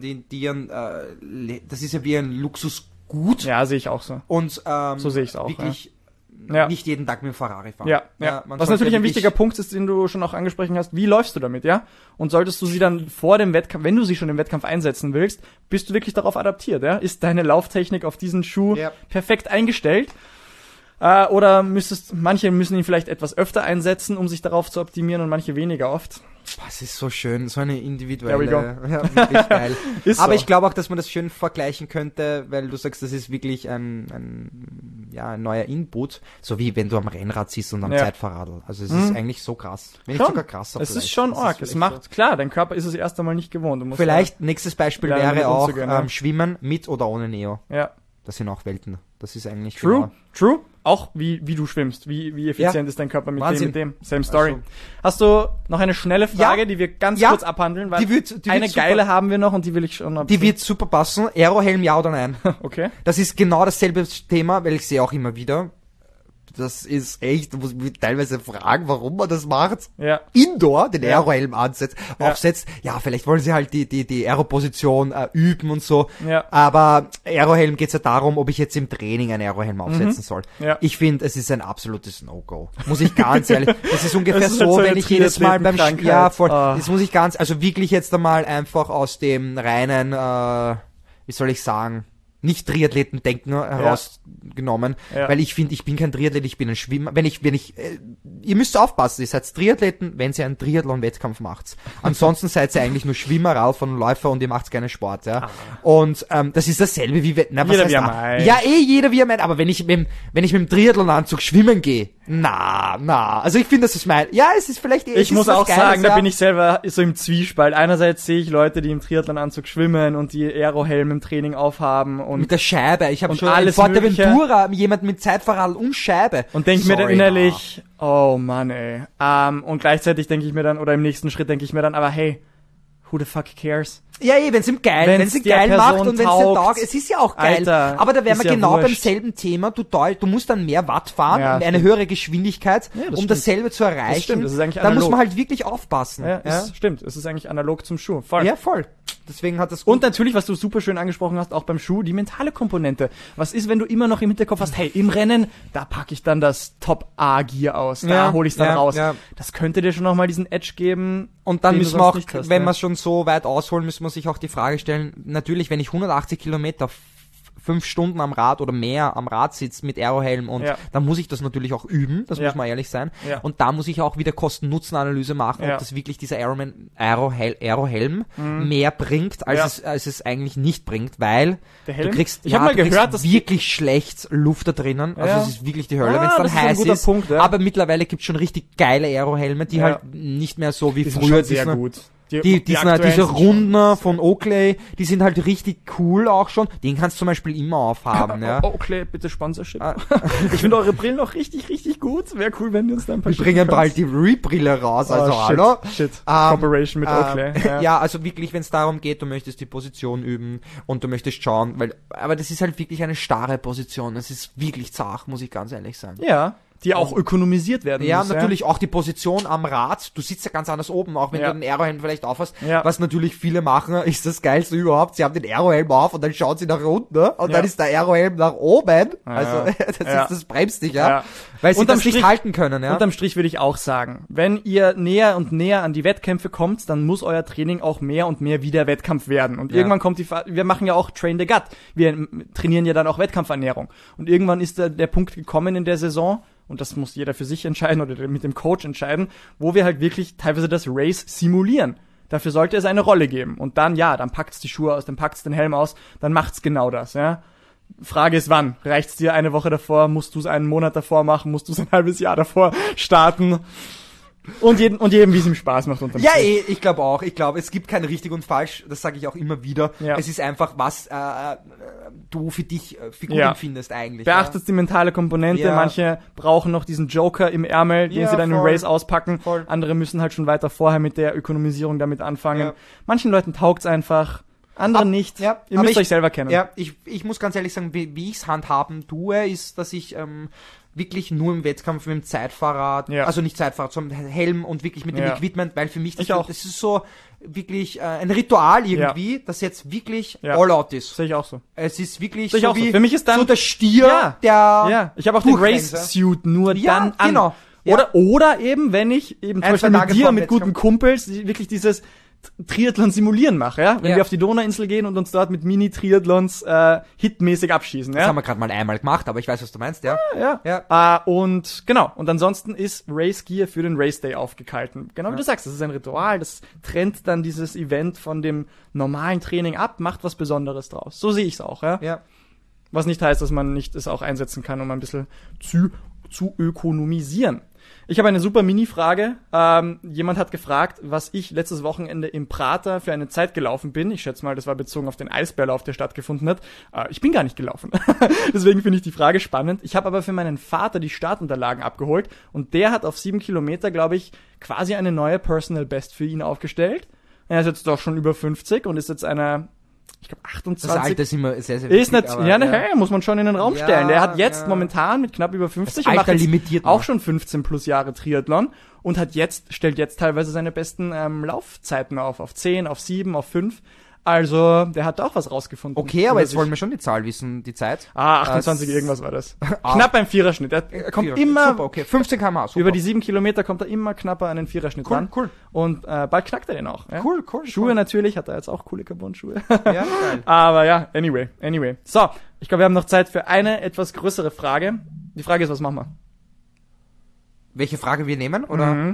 das ist ja wie ein Luxusgut.
Ja, sehe ich auch so.
Und
so sehe ich es auch.
Wirklich nicht jeden Tag mit dem Ferrari fahren.
Ja. Was natürlich ein wichtiger Punkt ist, den du schon auch angesprochen hast, wie läufst du damit, ja? Und solltest du sie dann vor dem Wettkampf, wenn du sie schon im Wettkampf einsetzen willst, bist du wirklich darauf adaptiert, ja? Ist deine Lauftechnik auf diesen Schuh perfekt eingestellt? Oder manche müssen ihn vielleicht etwas öfter einsetzen, um sich darauf zu optimieren und manche weniger oft.
Das ist so schön, so eine individuelle,
wirklich
geil.
so.
Aber ich glaube auch, dass man das schön vergleichen könnte, weil du sagst, das ist wirklich ein neuer Input, so wie wenn du am Rennrad sitzt und am Zeitfahrradl. Also es ist eigentlich so krass. Wenn nicht sogar krasser.
Es ist schon arg. Es macht, klar, dein Körper ist es erst einmal nicht gewohnt. Du musst
vielleicht nächstes Beispiel wäre auch
umzugehen,
Schwimmen mit oder ohne Neo.
Ja.
Das sind auch Welten. Das ist eigentlich
True. Auch wie du schwimmst. Wie effizient ist dein Körper mit dem. Same Story.
Also.
Hast du noch eine schnelle Frage, die wir ganz kurz abhandeln? Weil
die wird
eine
super.
geile haben wir noch und die will ich schon noch.
Die wird super passen. Aerohelm, ja oder nein?
Okay.
Das ist genau dasselbe Thema, weil ich sehe auch immer wieder. Das ist echt, du musst mich teilweise fragen, warum man das macht.
Ja.
Indoor den Aerohelm aufsetzt. Ja, vielleicht wollen sie halt die Aeroposition üben und so.
Ja.
Aber Aerohelm geht's ja darum, ob ich jetzt im Training einen Aerohelm aufsetzen soll.
Ja.
Ich finde, es ist ein absolutes No-Go. Muss ich ganz ehrlich. Das ist ungefähr
das ist
so,
halt so
wenn ich jedes Mal beim
voll.
Das muss ich also wirklich jetzt einmal einfach aus dem reinen, wie soll ich sagen, nicht Triathleten-Denken herausgenommen, weil ich finde, ich bin kein Triathlet, ich bin ein Schwimmer. Ihr müsst aufpassen, ihr seid Triathleten, wenn ihr einen Triathlon-Wettkampf macht. Ansonsten seid ihr eigentlich nur Schwimmer, Radfahrer und Läufer und ihr macht keinen Sport, ja. Und das ist dasselbe wie
jeder wie er meint.
Ja, jeder wie er meint, aber wenn ich mit dem Triathlon-Anzug schwimmen gehe, also ich finde, das ist es ist vielleicht
ich muss auch sagen, da bin ich selber so im Zwiespalt. Einerseits sehe ich Leute, die im Triathlon-Anzug schwimmen und die Aerohelm im Training aufhaben und
mit der Scheibe. Ich habe schon
alles
in Fuerteventura jemand mit Zeitfahrrad und Scheibe.
Und denke mir dann innerlich, oh Mann, ey. Und gleichzeitig denke ich mir dann, oder im nächsten Schritt denke ich mir dann, aber hey, who the fuck cares?
Ja, wenn's ihm geil macht und wenn's dir taugt, es ist ja auch geil.
Alter,
aber da wären wir
ja
genau
wurscht.
beim selben Thema. Du musst dann mehr Watt fahren, eine höhere Geschwindigkeit, um
stimmt.
dasselbe zu erreichen.
Das stimmt, das ist eigentlich
da
analog.
muss man halt wirklich aufpassen.
Das stimmt, es ist eigentlich analog zum Schuh. Voll.
Ja, voll. Deswegen hat das
Und natürlich, was du super schön angesprochen hast, auch beim Schuh, die mentale Komponente. Was ist, wenn du immer noch im Hinterkopf hast, hey, im Rennen, da packe ich dann das Top-A-Gear aus, da hole ich es dann raus. Ja. Das könnte dir schon nochmal diesen Edge geben.
Und dann müssen wir auch, wenn wir schon so weit ausholen, müssen wir sich auch die Frage stellen, natürlich, wenn ich 180 Kilometer 5 Stunden am Rad oder mehr am Rad sitze mit Aerohelm und dann muss ich das natürlich auch üben, das muss man ehrlich sein. Ja. Und da muss ich auch wieder Kosten-Nutzen-Analyse machen, ob das wirklich dieser Aerohelm mehr bringt, als es eigentlich nicht bringt, weil du kriegst,
ich habe mal gehört,
dass wirklich schlecht Luft da drinnen, also es ist wirklich die Hölle, wenn es dann heiß ist.
Punkt,
aber mittlerweile gibt es schon richtig geile Aerohelme, die halt nicht mehr so wie früher
sehr gut.
Diese Runden von Oakley, die sind halt richtig cool auch schon. Den kannst du zum Beispiel immer aufhaben, ja.
Oakley, bitte Sponsorship. Ich finde eure Brillen auch richtig, richtig gut. Wäre cool, wenn ihr uns da ein paar
Wir bringen bald die Re-Brille raus, also hallo.
Shit. Cooperation mit Oakley.
Ja, also wirklich, wenn es darum geht, du möchtest die Position üben und du möchtest schauen, aber das ist halt wirklich eine starre Position. Es ist wirklich zart, muss ich ganz ehrlich sagen.
Ja. Die auch ökonomisiert werden muss.
Ja, natürlich auch die Position am Rad. Du sitzt ja ganz anders oben, auch wenn du den Aerohelm vielleicht aufhast. Ja. Was natürlich viele machen, ist das Geilste überhaupt. Sie haben den Aerohelm auf und dann schauen sie nach unten und dann ist der Aerohelm nach oben. Also das bremst dich, weil sie das nicht halten können. Ja.
Unterm Strich würde ich auch sagen, wenn ihr näher und näher an die Wettkämpfe kommt, dann muss euer Training auch mehr und mehr wie der Wettkampf werden. Und irgendwann kommt wir machen ja auch Train the Gut. Wir trainieren ja dann auch Wettkampfernährung. Und irgendwann ist der Punkt gekommen in der Saison, und das muss jeder für sich entscheiden oder mit dem Coach entscheiden, wo wir halt wirklich teilweise das Race simulieren. Dafür sollte es eine Rolle geben. Und dann, dann packt's die Schuhe aus, dann packt's den Helm aus, dann macht's genau das, ja. Frage ist, wann? Reicht's dir eine Woche davor? Musst du's einen Monat davor machen? Musst du's ein halbes Jahr davor starten? Und jedem, wie es ihm Spaß macht.
Ja, ich glaube auch. Ich glaube, es gibt kein richtig und falsch. Das sage ich auch immer wieder. Ja. Es ist einfach, was du für dich für gut empfindest eigentlich.
Beachtet die mentale Komponente. Ja. Manche brauchen noch diesen Joker im Ärmel, den sie dann im Race auspacken. Voll. Andere müssen halt schon weiter vorher mit der Ökonomisierung damit anfangen. Ja. Manchen Leuten taugt's einfach. Anderen nicht. Ja, ihr müsst euch selber kennen.
Ja, ich muss ganz ehrlich sagen, wie ich's handhaben tue, ist, dass ich wirklich nur im Wettkampf mit dem Zeitfahrrad, also nicht Zeitfahrrad, sondern Helm und wirklich mit dem Equipment, weil für mich das ist so wirklich ein Ritual irgendwie, das jetzt wirklich all out ist.
Sehe ich auch so.
Es ist wirklich
so wie für mich ist dann
so der Stier, der
ich habe auch den Race-Suit nur dann an.
Genau.
Oder eben, wenn ich eben zum Beispiel mit dir, mit guten Kumpels, wirklich dieses Triathlon simulieren mache, ja? Wenn wir auf die Donauinsel gehen und uns dort mit Mini-Triathlons hitmäßig abschießen,
Das haben wir gerade mal einmal gemacht, aber ich weiß, was du meinst,
und genau, und ansonsten ist Race Gear für den Race Day aufgekalten. Genau wie du sagst, das ist ein Ritual, das trennt dann dieses Event von dem normalen Training ab, macht was Besonderes draus. So sehe ich es auch, ja? Was nicht heißt, dass man nicht es auch einsetzen kann, um ein bisschen zu ökonomisieren. Ich habe eine super Mini-Frage. Jemand hat gefragt, was ich letztes Wochenende im Prater für eine Zeit gelaufen bin. Ich schätze mal, das war bezogen auf den Eisbärlauf, der stattgefunden hat. Ich bin gar nicht gelaufen. Deswegen finde ich die Frage spannend. Ich habe aber für meinen Vater die Startunterlagen abgeholt und der hat auf 7 Kilometer, glaube ich, quasi eine neue Personal Best für ihn aufgestellt. Er ist jetzt doch schon über 50 und ist jetzt ich glaube 28.
Das Alter ist immer sehr, sehr wichtig.
Muss man schon in den Raum stellen. Der hat jetzt momentan mit knapp über 50
das Alter limitiert
auch schon 15 plus Jahre Triathlon und stellt jetzt teilweise seine besten Laufzeiten auf 10, auf 7, auf 5. Also, der hat auch was rausgefunden.
Okay, aber
über
jetzt
sich.
wollen wir schon die Zahl wissen, die Zeit.
28 irgendwas war das. Knapp beim Viererschnitt. Er kommt immer,
Super, okay. 15 km/h, super.
über die 7 Kilometer kommt er immer knapper an den Viererschnitt ran.
Cool.
Und bald knackt er den auch. Ja?
Cool.
Schuhe natürlich, hat er jetzt auch coole Carbon-Schuhe.
Ja, geil.
Aber ja, anyway. So, ich glaube, wir haben noch Zeit für eine etwas größere Frage. Die Frage ist, was machen wir?
Welche Frage wir nehmen, oder?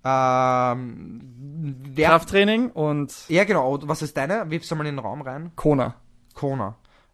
Krafttraining und
Ja, genau. Und was ist deine? Wirfst du mal in den Raum rein?
Kona.
Kona.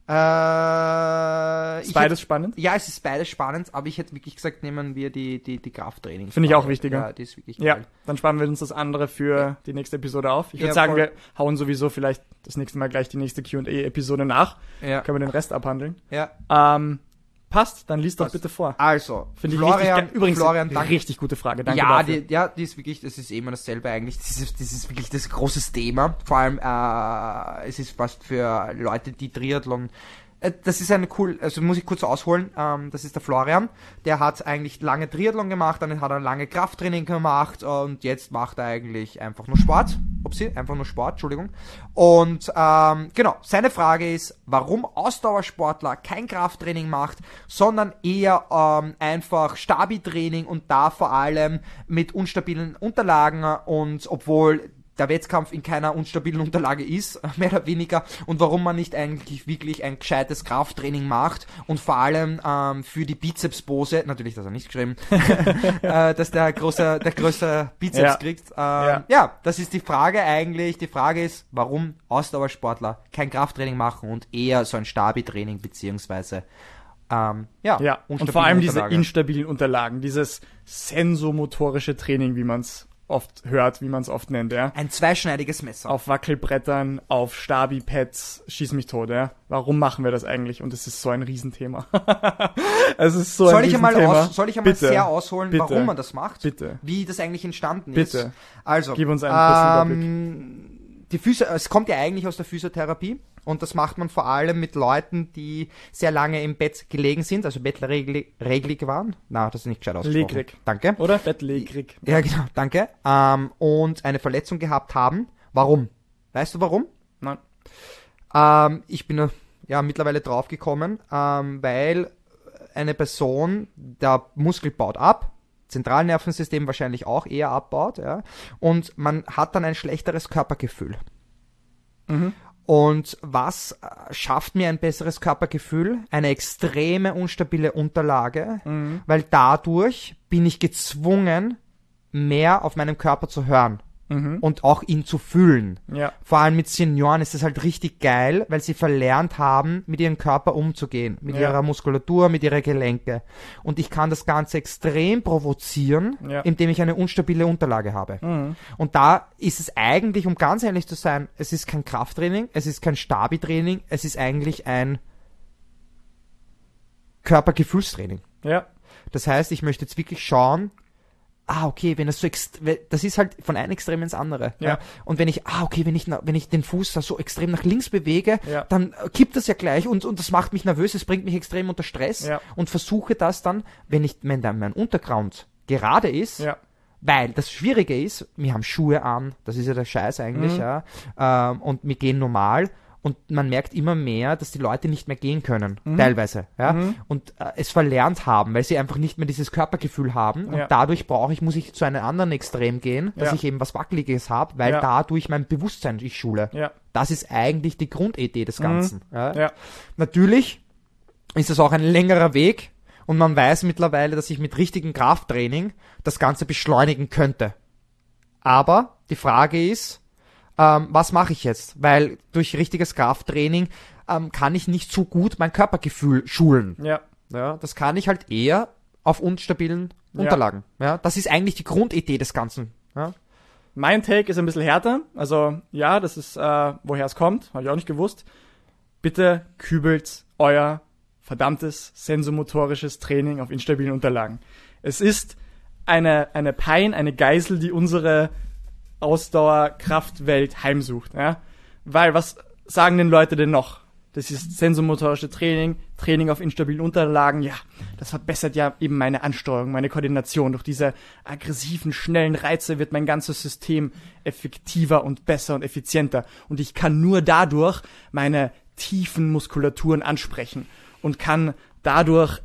Ist beides spannend?
Ja, es ist beides spannend, aber ich hätte wirklich gesagt, nehmen wir die Krafttraining.
Finde ich auch wichtiger.
Ja, die ist wirklich
Ja,
geil.
dann sparen wir uns das andere für die nächste Episode auf. Ich würde
Ja,
sagen,
voll.
wir hauen sowieso vielleicht das nächste Mal gleich die nächste Q&A-Episode nach.
Ja.
Können wir den Rest abhandeln.
Ja.
Passt, dann liest doch bitte vor.
Also,
Finde ich
Florian,
richtig, übrigens
Florian,
eine
danke.
richtig gute Frage. Danke
Ja,
dafür.
die ist wirklich, das ist immer dasselbe eigentlich. Das ist wirklich das große Thema. Vor allem, es ist fast für Leute, die Triathlon. Das ist also muss ich kurz ausholen. Das ist der Florian. Der hat eigentlich lange Triathlon gemacht, dann hat er lange Krafttraining gemacht und jetzt macht er eigentlich einfach nur Sport. Entschuldigung. Und genau, seine Frage ist, warum Ausdauersportler kein Krafttraining macht, sondern eher einfach Stabi-Training und da vor allem mit unstabilen Unterlagen und obwohl der Wettkampf in keiner unstabilen Unterlage ist, mehr oder weniger, und warum man nicht eigentlich wirklich ein gescheites Krafttraining macht und vor allem für die Bizepspose, natürlich das hat er nicht geschrieben, dass der größte Bizeps
Ja.
kriegt.
Ja.
Ja, das ist die Frage eigentlich. Die Frage ist, warum Ausdauersportler kein Krafttraining machen und eher so ein Stabi-Training beziehungsweise
Ja, und
unstabile
vor allem diese
Unterlage.
instabilen Unterlagen, dieses sensomotorische Training, wie man es oft hört, wie man es oft nennt, ja.
Ein zweischneidiges Messer.
Auf Wackelbrettern, auf Stabi-Pads, schieß mich tot, ja. Warum machen wir das eigentlich? Und es ist so ein Riesenthema. Es ist so
Soll
ein
ich einmal
Riesenthema.
Bitte. Sehr ausholen,
Bitte.
warum man das macht?
Bitte.
Wie das eigentlich entstanden
Bitte.
ist? Also,
Gib uns einen kurzen
es kommt ja eigentlich aus der Physiotherapie und das macht man vor allem mit Leuten, die sehr lange im Bett gelegen sind, also bettlägerig waren. Na, das ist nicht gescheit ausgesprochen.
Legrig.
Danke.
Oder bettlägerig.
Ja, genau, danke. Und eine Verletzung gehabt haben. Warum? Weißt du warum?
Nein.
Ich bin ja mittlerweile draufgekommen, weil eine Person, der Muskel baut ab, Zentralnervensystem wahrscheinlich auch eher abbaut, ja, und man hat dann ein schlechteres Körpergefühl. Und was schafft mir ein besseres Körpergefühl? Eine extreme unstabile Unterlage, weil dadurch bin ich gezwungen, mehr auf meinem Körper zu hören. Und auch ihn zu fühlen.
Ja.
Vor allem mit Senioren ist das halt richtig geil, weil sie verlernt haben, mit ihrem Körper umzugehen, mit
Ja.
ihrer Muskulatur, mit ihrer Gelenke. Und ich kann das Ganze extrem provozieren,
Ja.
indem ich eine unstabile Unterlage habe. Und da ist es eigentlich, um ganz ehrlich zu sein, es ist kein Krafttraining, es ist kein Stabi-Training, es ist eigentlich ein Körpergefühlstraining.
Ja.
Das heißt, ich möchte jetzt wirklich schauen, okay, wenn das so das ist halt von einem Extrem ins andere.
Ja.
Und wenn ich, wenn ich den Fuß da so extrem nach links bewege,
Ja.
dann kippt das ja gleich und das macht mich nervös, es bringt mich extrem unter Stress
Ja.
und versuche das dann, wenn dann mein Untergrund gerade ist,
Ja.
weil das Schwierige ist, wir haben Schuhe an, das ist ja der Scheiß eigentlich, ja, und wir gehen normal und man merkt immer mehr, dass die Leute nicht mehr gehen können, teilweise, ja, und es verlernt haben, weil sie einfach nicht mehr dieses Körpergefühl haben und
Ja.
dadurch muss ich zu einem anderen Extrem gehen, dass
Ja.
ich eben was Wackeliges habe, weil
Ja.
dadurch mein Bewusstsein ich schule.
Ja.
Das ist eigentlich die Grundidee des Ganzen. Ja.
Ja.
Natürlich ist es auch ein längerer Weg und man weiß mittlerweile, dass ich mit richtigem Krafttraining das Ganze beschleunigen könnte. Aber die Frage ist, was mache ich jetzt? Weil durch richtiges Krafttraining kann ich nicht so gut mein Körpergefühl schulen.
Ja.
Ja, das kann ich halt eher auf unstabilen
Ja.
Unterlagen. Ja, das ist eigentlich die Grundidee des Ganzen. Ja.
Mein Take ist ein bisschen härter. Also, ja, das ist, woher es kommt. Habe ich auch nicht gewusst. Bitte kübelt euer verdammtes sensomotorisches Training auf instabilen Unterlagen. Es ist eine Pein, eine Geisel, die unsere Ausdauerkraftwelt heimsucht. Ja? Weil, was sagen denn Leute denn noch? das ist sensomotorische Training, Training auf instabilen Unterlagen, ja, das verbessert ja eben meine Ansteuerung, meine Koordination. Durch diese aggressiven, schnellen Reize wird mein ganzes System effektiver und besser und effizienter. Und ich kann nur dadurch meine tiefen Muskulaturen ansprechen und kann dadurch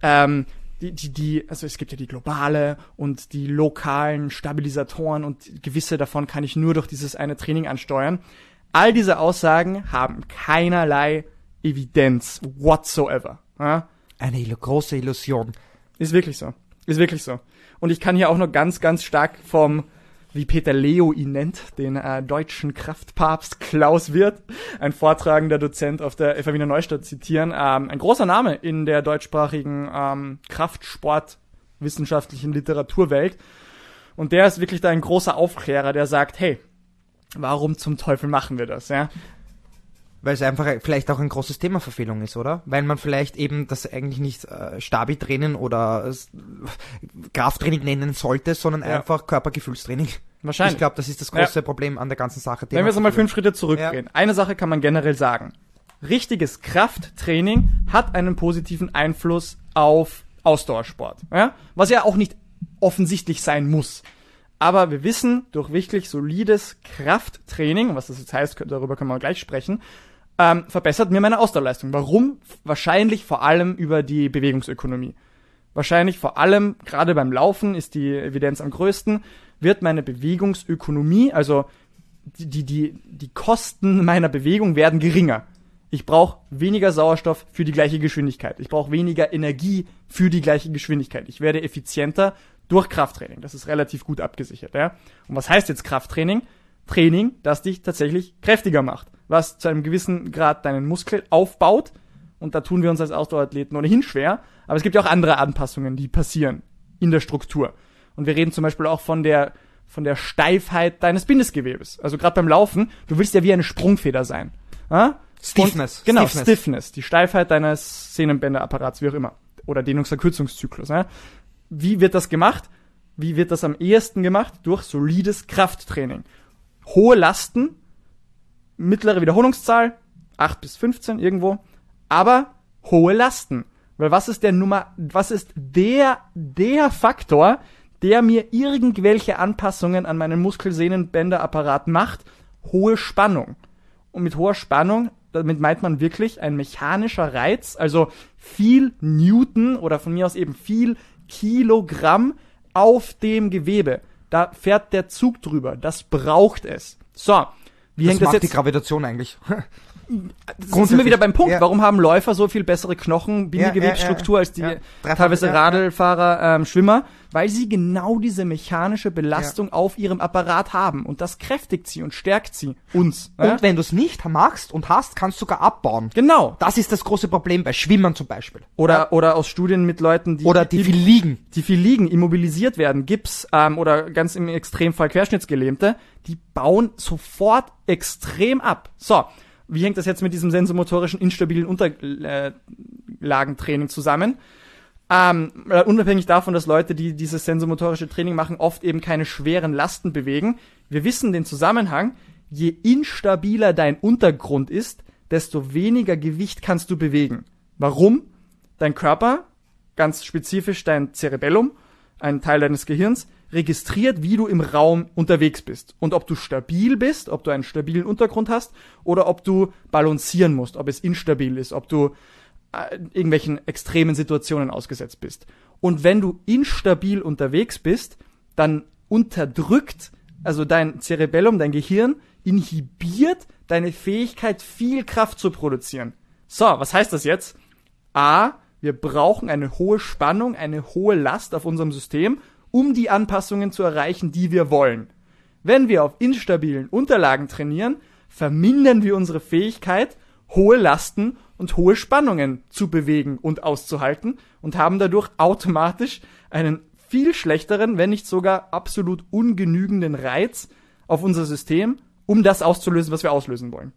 also es gibt ja die globale und die lokalen Stabilisatoren und gewisse davon kann ich nur durch dieses eine Training ansteuern. All diese Aussagen haben keinerlei Evidenz whatsoever. Ja?
Eine große Illusion.
Ist wirklich so. Ist wirklich so. Und ich kann hier auch noch ganz, ganz stark vom, wie Peter Leo ihn nennt, den deutschen Kraftpapst Klaus Wirth, ein vortragender Dozent auf der FH Wiener Neustadt zitieren. Ein großer Name in der deutschsprachigen Kraftsportwissenschaftlichen Literaturwelt. Und der ist wirklich da ein großer Aufklärer, der sagt, hey, warum zum Teufel machen wir das, ja?
Weil es einfach vielleicht auch ein großes Thema Verfehlung ist, oder? Weil man vielleicht eben das eigentlich nicht Stabi-Training oder Krafttraining nennen sollte, sondern einfach Körpergefühlstraining.
Wahrscheinlich.
Ich glaube, das ist das große Problem an der ganzen Sache.
Wenn wir jetzt mal 5 Schritte zurückgehen. Eine Sache kann man generell sagen. Richtiges Krafttraining hat einen positiven Einfluss auf Ausdauersport. Ja? Was ja auch nicht offensichtlich sein muss. Aber wir wissen, durch wirklich solides Krafttraining, was das jetzt heißt, darüber können wir gleich sprechen, verbessert mir meine Ausdauerleistung. Warum? Wahrscheinlich vor allem über die Bewegungsökonomie. Wahrscheinlich vor allem, gerade beim Laufen ist die Evidenz am größten, wird meine Bewegungsökonomie, also die Kosten meiner Bewegung werden geringer. Ich brauche weniger Sauerstoff für die gleiche Geschwindigkeit. Ich brauche weniger Energie für die gleiche Geschwindigkeit. Ich werde effizienter durch Krafttraining. Das ist relativ gut abgesichert. Ja? Und was heißt jetzt Krafttraining? Training, das dich tatsächlich kräftiger macht. Was zu einem gewissen Grad deinen Muskel aufbaut. Und da tun wir uns als Ausdauerathleten ohnehin schwer. Aber es gibt ja auch andere Anpassungen, die passieren in der Struktur. Und wir reden zum Beispiel auch von der Steifheit deines Bindegewebes. Also gerade beim Laufen, du willst ja wie eine Sprungfeder sein. Ja?
Stiffness.
Genau, Stiffness. Die Steifheit deines Sehnenbänderapparats, wie auch immer. Oder Dehnungsverkürzungszyklus. Ja? Wie wird das gemacht? Wie wird das am ehesten gemacht? Durch solides Krafttraining. Hohe Lasten, mittlere Wiederholungszahl, 8 bis 15 irgendwo, aber hohe Lasten. Weil was ist der Faktor, der mir irgendwelche Anpassungen an meinen Muskelsehnenbänderapparat macht? Hohe Spannung. Und mit hoher Spannung, damit meint man wirklich ein mechanischer Reiz, also viel Newton oder von mir aus eben viel Kilogramm auf dem Gewebe. Da fährt der Zug drüber. Das braucht es. So, wie hängt das jetzt?
Die Gravitation eigentlich.
Sind wir wieder beim Punkt. Ja. Warum haben Läufer so viel bessere Knochen-Bindegewebsstruktur als die teilweise Radlfahrer, Schwimmer? Weil sie genau diese mechanische Belastung auf ihrem Apparat haben. Und das kräftigt sie und stärkt sie uns.
Und wenn du es nicht magst und hast, kannst du sogar abbauen.
Genau.
Das ist das große Problem bei Schwimmern zum Beispiel.
Oder aus Studien mit Leuten,
die viel liegen.
Die viel liegen, immobilisiert werden, Gips, oder ganz im Extremfall Querschnittsgelähmte, die bauen sofort extrem ab. So. Wie hängt das jetzt mit diesem sensomotorischen instabilen Unterlagentraining zusammen? Unabhängig davon, dass Leute, die dieses sensomotorische Training machen, oft eben keine schweren Lasten bewegen. Wir wissen den Zusammenhang, je instabiler dein Untergrund ist, desto weniger Gewicht kannst du bewegen. Warum? Dein Körper, ganz spezifisch dein Cerebellum, ein Teil deines Gehirns, registriert, wie du im Raum unterwegs bist. Und ob du stabil bist, ob du einen stabilen Untergrund hast oder ob du balancieren musst, ob es instabil ist, ob du irgendwelchen extremen Situationen ausgesetzt bist. Und wenn du instabil unterwegs bist, dann unterdrückt, also dein Cerebellum, dein Gehirn, inhibiert deine Fähigkeit, viel Kraft zu produzieren. So, was heißt das jetzt? A, wir brauchen eine hohe Spannung, eine hohe Last auf unserem System, um die Anpassungen zu erreichen, die wir wollen. Wenn wir auf instabilen Unterlagen trainieren, vermindern wir unsere Fähigkeit, hohe Lasten und hohe Spannungen zu bewegen und auszuhalten und haben dadurch automatisch einen viel schlechteren, wenn nicht sogar absolut ungenügenden Reiz auf unser System, um das auszulösen, was wir auslösen wollen.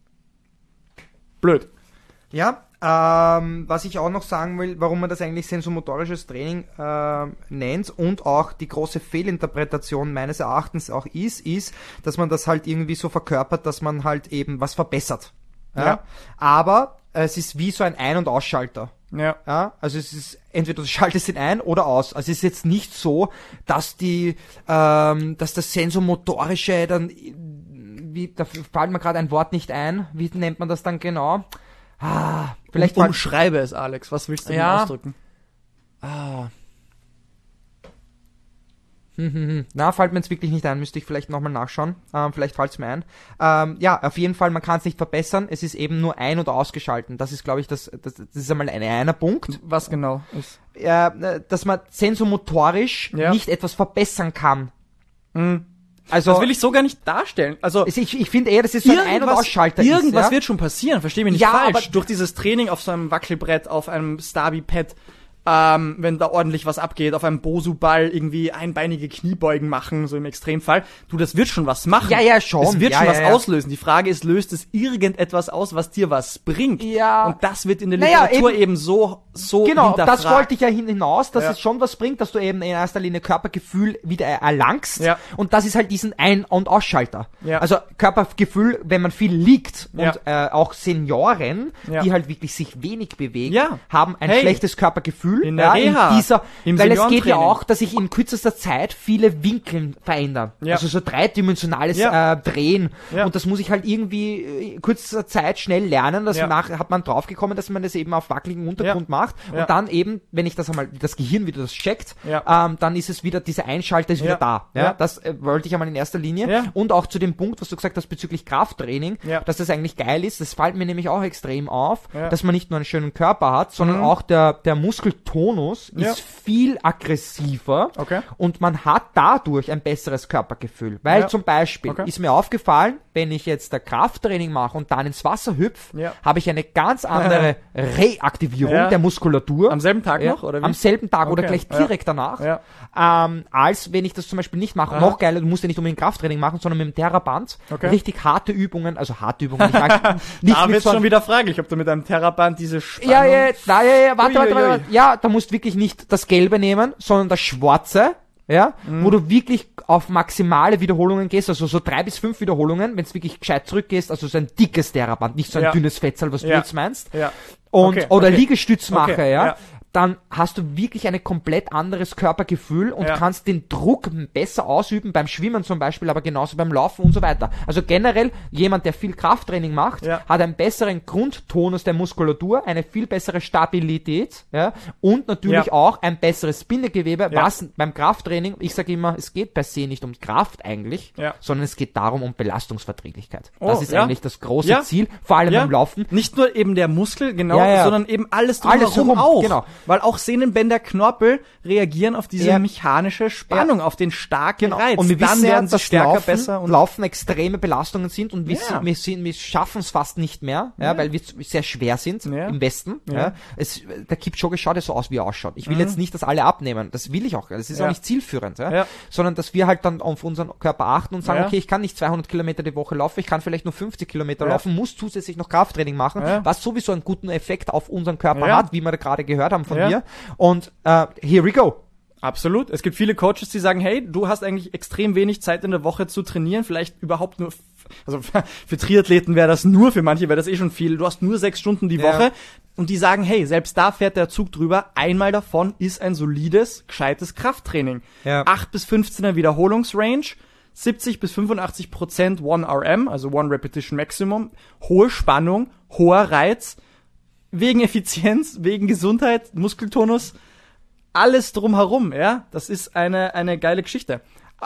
Blöd.
Ja, was ich auch noch sagen will, warum man das eigentlich sensomotorisches Training nennt und auch die große Fehlinterpretation meines Erachtens auch ist, dass man das halt irgendwie so verkörpert, dass man halt eben was verbessert. Ja. Aber es ist wie so ein Ein- und Ausschalter.
Ja.
Ja, also es ist entweder du schaltest ihn ein oder aus. Also es ist jetzt nicht so, dass dass das sensomotorische dann, da fällt mir gerade ein Wort nicht ein. Wie nennt man das dann genau? Vielleicht
Umschreibe es, Alex. Was willst du denn ausdrücken?
Na, fällt mir jetzt wirklich nicht ein, müsste ich vielleicht nochmal nachschauen. Vielleicht fällt es mir ein. Ja, auf jeden Fall, man kann es nicht verbessern. Es ist eben nur ein- oder ausgeschalten. Das ist, glaube ich, das ist einmal einer Punkt.
Was genau ist?
Dass man sensomotorisch nicht etwas verbessern kann. Also,
das will ich so gar nicht darstellen. Also
ich finde eher, dass es so ein Ein- und Ausschalter
irgendwas
ist.
wird schon passieren, versteh mich nicht
Ja,
falsch.
aber
durch dieses Training auf so einem Wackelbrett, auf einem Starby-Pad, wenn da ordentlich was abgeht, auf einem Bosu-Ball irgendwie einbeinige Kniebeugen machen, so im Extremfall. Du, das wird schon was machen.
Ja, schon.
Es wird
Ja,
schon
ja,
was
ja.
auslösen. Die Frage ist, löst es irgendetwas aus, was dir was bringt?
Ja.
Und das wird in der
Naja,
Literatur eben so
Genau,
hinterfragt.
das wollte ich ja hinaus, dass
Ja.
es schon was bringt, dass du eben in erster Linie Körpergefühl wieder erlangst.
Ja.
Und das ist halt diesen Ein- und Ausschalter.
Ja.
Also Körpergefühl, wenn man viel liegt
Ja.
und auch Senioren,
Ja.
die halt wirklich sich wenig bewegen,
Ja.
haben ein
Hey.
schlechtes Körpergefühl.
In der Reha. Im
Weil es geht ja
Seniorentraining.
auch, dass sich in kürzester Zeit viele Winkel verändern.
Ja.
Also so dreidimensionales
Ja.
Drehen.
Ja.
Und das muss ich halt irgendwie in kürzester Zeit schnell lernen. Das
Ja.
hat man draufgekommen, dass man das eben auf wackeligen Untergrund
Ja.
macht.
Ja.
Und dann eben, wenn ich das einmal, das Gehirn wieder das checkt,
Ja.
dann ist es wieder, dieser Einschalter ist
Ja.
wieder da. Ja.
Ja.
Das wollte ich einmal in erster Linie.
Ja.
Und auch zu dem Punkt, was du gesagt hast bezüglich Krafttraining,
Ja.
dass das eigentlich geil ist. Das fällt mir nämlich auch extrem auf,
Ja.
dass man nicht nur einen schönen Körper hat, sondern auch der Muskeltonus
Ja.
ist viel aggressiver.
Okay.
Und man hat dadurch ein besseres Körpergefühl. Weil
Ja.
zum Beispiel
Okay.
ist mir aufgefallen, wenn ich jetzt der Krafttraining mache und dann ins Wasser hüpfe,
Ja.
habe ich eine ganz andere Reaktivierung
Ja.
der Muskulatur.
Am selben Tag
Ja,
noch, oder wie?
am selben Tag oder
Okay,
gleich
ja.
direkt danach,
Ja.
als wenn ich das zum Beispiel nicht mache.
Aha.
Noch geiler, du musst ja nicht unbedingt Krafttraining machen, sondern mit dem Theraband
Okay.
richtig harte Übungen, also harte Übungen, ich sag, nicht
Da
mit
wird's
so
schon wieder fraglich, ob du mit einem Theraband diese Spannung...
warte,
Uiuiui.
ja, da musst wirklich nicht das Gelbe nehmen, sondern das Schwarze, ja, wo du wirklich auf maximale Wiederholungen gehst, also so 3 bis 5 Wiederholungen, wenn es wirklich gescheit zurückgehst, also so ein dickes Theraband, nicht so ein
Ja.
dünnes Fetzel, was du
Ja.
jetzt meinst.
Ja.
Und,
Okay,
oder
okay.
Liegestütz mache,
Okay,
ja,
ja.
dann hast du wirklich ein komplett anderes Körpergefühl und
Ja.
kannst den Druck besser ausüben, beim Schwimmen zum Beispiel, aber genauso beim Laufen und so weiter. Also generell, jemand, der viel Krafttraining macht,
Ja.
hat einen besseren Grundtonus der Muskulatur, eine viel bessere Stabilität, ja, und natürlich
Ja.
auch ein besseres Bindegewebe,
Ja.
was beim Krafttraining, ich sage immer, es geht per se nicht um Kraft eigentlich,
Ja.
sondern es geht darum um Belastungsverträglichkeit.
Oh,
Das ist
ja.
eigentlich das große
Ja.
Ziel, vor allem
Ja.
beim Laufen.
Nicht nur eben der Muskel, genau,
Ja, ja.
sondern eben alles
Alles
drumherum
drumherum,
auch.
genau.
Weil auch Sehnenbänder, Knorpel reagieren auf diese
Ja.
mechanische Spannung, auf den starken Reiz.
Und wir
Dann
wissen ja,
werden sie
dass
stärker,
Laufen,
besser und
Laufen extreme Belastungen sind und wir,
Ja.
wir schaffen es fast nicht mehr, ja, weil wir sehr schwer sind
Ja.
im Westen.
Ja.
Ja. Der Kipchoge schaut ja so aus, wie er ausschaut. Ich will jetzt nicht, dass alle abnehmen. Das will ich auch. Das ist
Ja.
auch nicht zielführend. Ja.
Ja.
Sondern, dass wir halt dann auf unseren Körper achten und sagen,
Ja.
okay, ich kann nicht 200 Kilometer die Woche laufen, ich kann vielleicht nur 50 Kilometer
Ja.
laufen, muss zusätzlich noch Krafttraining machen,
Ja.
was sowieso einen guten Effekt auf unseren Körper
Ja.
hat, wie wir da gerade gehört haben von
Ja.
dir. Und here we go.
Absolut. Es gibt viele Coaches, die sagen, hey, du hast eigentlich extrem wenig Zeit in der Woche zu trainieren, vielleicht überhaupt nur, also für Triathleten wäre das nur, für manche wäre das eh schon viel. Du hast nur 6 Stunden die
Ja.
Woche und die sagen, hey, selbst da fährt der Zug drüber. Einmal davon ist ein solides, gescheites Krafttraining.
Ja.
8 bis 15er Wiederholungsrange, 70 bis 85% 1RM, also One Repetition Maximum, hohe Spannung, hoher Reiz, wegen Effizienz, wegen Gesundheit, Muskeltonus, alles drumherum, ja. Das ist eine geile Geschichte.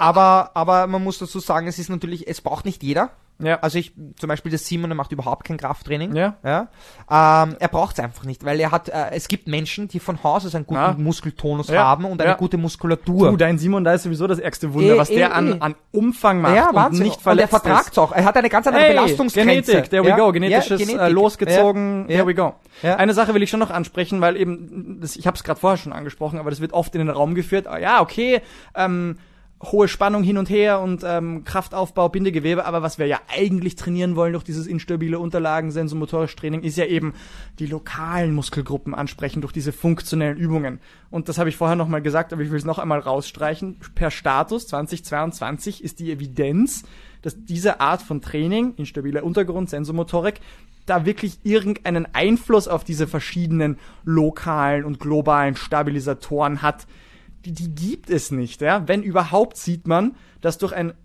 Aber man muss dazu sagen, es ist natürlich, es braucht nicht jeder.
Ja.
Also zum Beispiel der Simon, der macht überhaupt kein Krafttraining.
Ja.
Er braucht es einfach nicht, weil es gibt Menschen, die von Haus aus einen guten
Ja.
Muskeltonus
Ja.
haben und eine
Ja.
gute Muskulatur.
Du, dein Simon, da ist sowieso das ärgste Wunder, was der an Umfang macht
ja,
und
Wahnsinn.
nicht
Und er
verletzt
vertragt es auch. Er hat eine ganz andere
Hey,
Belastungsgrenze.
Genetik, there we
Ja.
go, genetisches
Ja, Genetik.
losgezogen,
Ja.
there we go.
Ja.
Eine Sache will ich schon noch ansprechen, weil eben, ich habe es gerade vorher schon angesprochen, aber das wird oft in den Raum geführt. Ja, okay, hohe Spannung hin und her und Kraftaufbau, Bindegewebe, aber was wir ja eigentlich trainieren wollen durch dieses instabile Unterlagen, sensomotorisches Training, ist ja eben die lokalen Muskelgruppen ansprechen durch diese funktionellen Übungen. Und das habe ich vorher nochmal gesagt, aber ich will es noch einmal rausstreichen. Per Status 2022 ist die Evidenz, dass diese Art von Training, instabiler Untergrund, Sensomotorik, da wirklich irgendeinen Einfluss auf diese verschiedenen lokalen und globalen Stabilisatoren hat. Die gibt es nicht, ja. Wenn überhaupt, sieht man, dass durch ein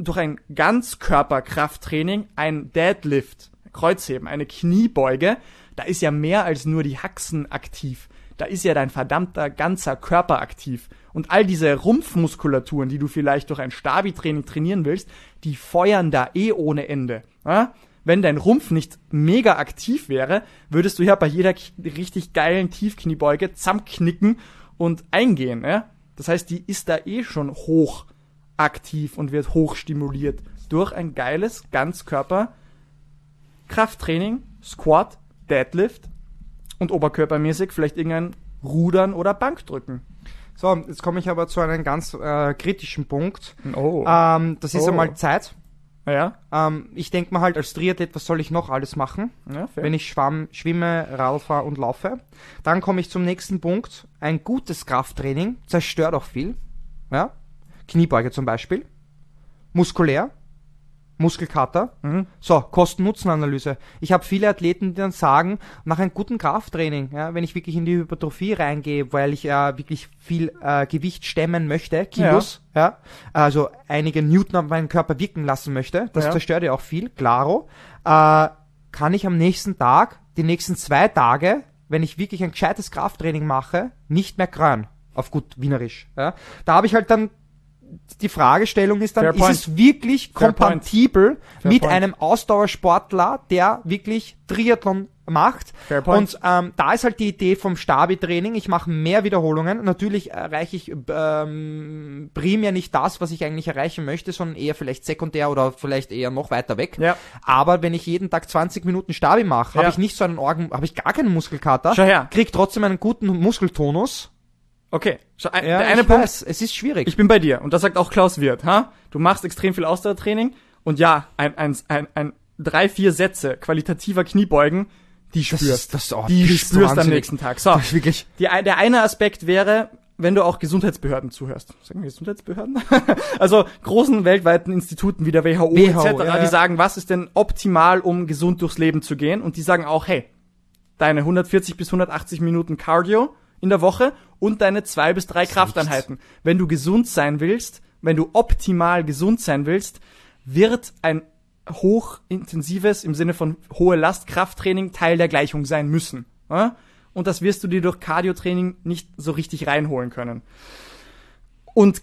Ganzkörperkrafttraining, ein Deadlift, Kreuzheben, eine Kniebeuge, da ist ja mehr als nur die Haxen aktiv. Da ist ja dein verdammter ganzer Körper aktiv. Und all diese Rumpfmuskulaturen, die du vielleicht durch ein Stabi-Training trainieren willst, die feuern da ohne Ende. Ja? Wenn dein Rumpf nicht mega aktiv wäre, würdest du ja bei jeder richtig geilen Tiefkniebeuge zusammenknicken und eingehen. Ja? Das heißt, die ist da schon hoch aktiv und wird hoch stimuliert durch ein geiles Ganzkörper-Krafttraining, Squat, Deadlift und oberkörpermäßig vielleicht irgendein Rudern oder Bankdrücken.
So, jetzt komme ich aber zu einem ganz kritischen Punkt.
Oh.
Das ist einmal Zeit.
Ja.
Ich denke mal halt als Triathlet, was soll ich noch alles machen,
Ja, fair.
wenn ich schwimme, Radl fahre und laufe. Dann komme ich zum nächsten Punkt. Ein gutes Krafttraining zerstört auch viel. Ja? Kniebeuge zum Beispiel. Muskulär. Muskelkater. So, Kosten-Nutzen-Analyse. Ich habe viele Athleten, die dann sagen, nach einem guten Krafttraining, ja, wenn ich wirklich in die Hypertrophie reingehe, weil ich wirklich viel Gewicht stemmen möchte, Kilos, ja, also einige Newton auf meinen Körper wirken lassen möchte, das zerstört ja auch viel, klaro, kann ich am nächsten Tag, die nächsten 2 Tage, wenn ich wirklich ein gescheites Krafttraining mache, nicht mehr krönen, auf gut Wienerisch. Ja. Da habe ich halt dann die Fragestellung ist dann, ist es wirklich kompatibel mit einem Ausdauersportler, der wirklich Triathlon macht? Und da ist halt die Idee vom Stabi-Training, ich mache mehr Wiederholungen. Natürlich erreiche ich primär nicht das, was ich eigentlich erreichen möchte, sondern eher vielleicht sekundär oder vielleicht eher noch weiter weg.
Ja.
Aber wenn ich jeden Tag 20 Minuten Stabi mache, habe ich nicht so einen habe ich gar keinen Muskelkater,
Schau her.
krieg trotzdem einen guten Muskeltonus.
Okay,
Der
eine Punkt,
weiß, es ist schwierig.
ich bin bei dir und das sagt auch Klaus Wirth, ha? Du machst extrem viel Ausdauertraining und ja, ein 3-4 Sätze qualitativer Kniebeugen, die spürst. Die spürst am nächsten Tag. So,
Das ist wirklich.
der eine Aspekt wäre, wenn du auch Gesundheitsbehörden zuhörst. Sagen wir Gesundheitsbehörden? Also großen weltweiten Instituten wie der WHO etc.,
ja.
die sagen, was ist denn optimal, um gesund durchs Leben zu gehen? Und die sagen auch, hey, deine 140 bis 180 Minuten Cardio in der Woche und deine 2 bis 3 Krafteinheiten. Wenn du gesund sein willst, wenn du optimal gesund sein willst, wird ein hochintensives, im Sinne von hohe Last Krafttraining Teil der Gleichung sein müssen. Ja? Und das wirst du dir durch Cardio-Training nicht so richtig reinholen können. Und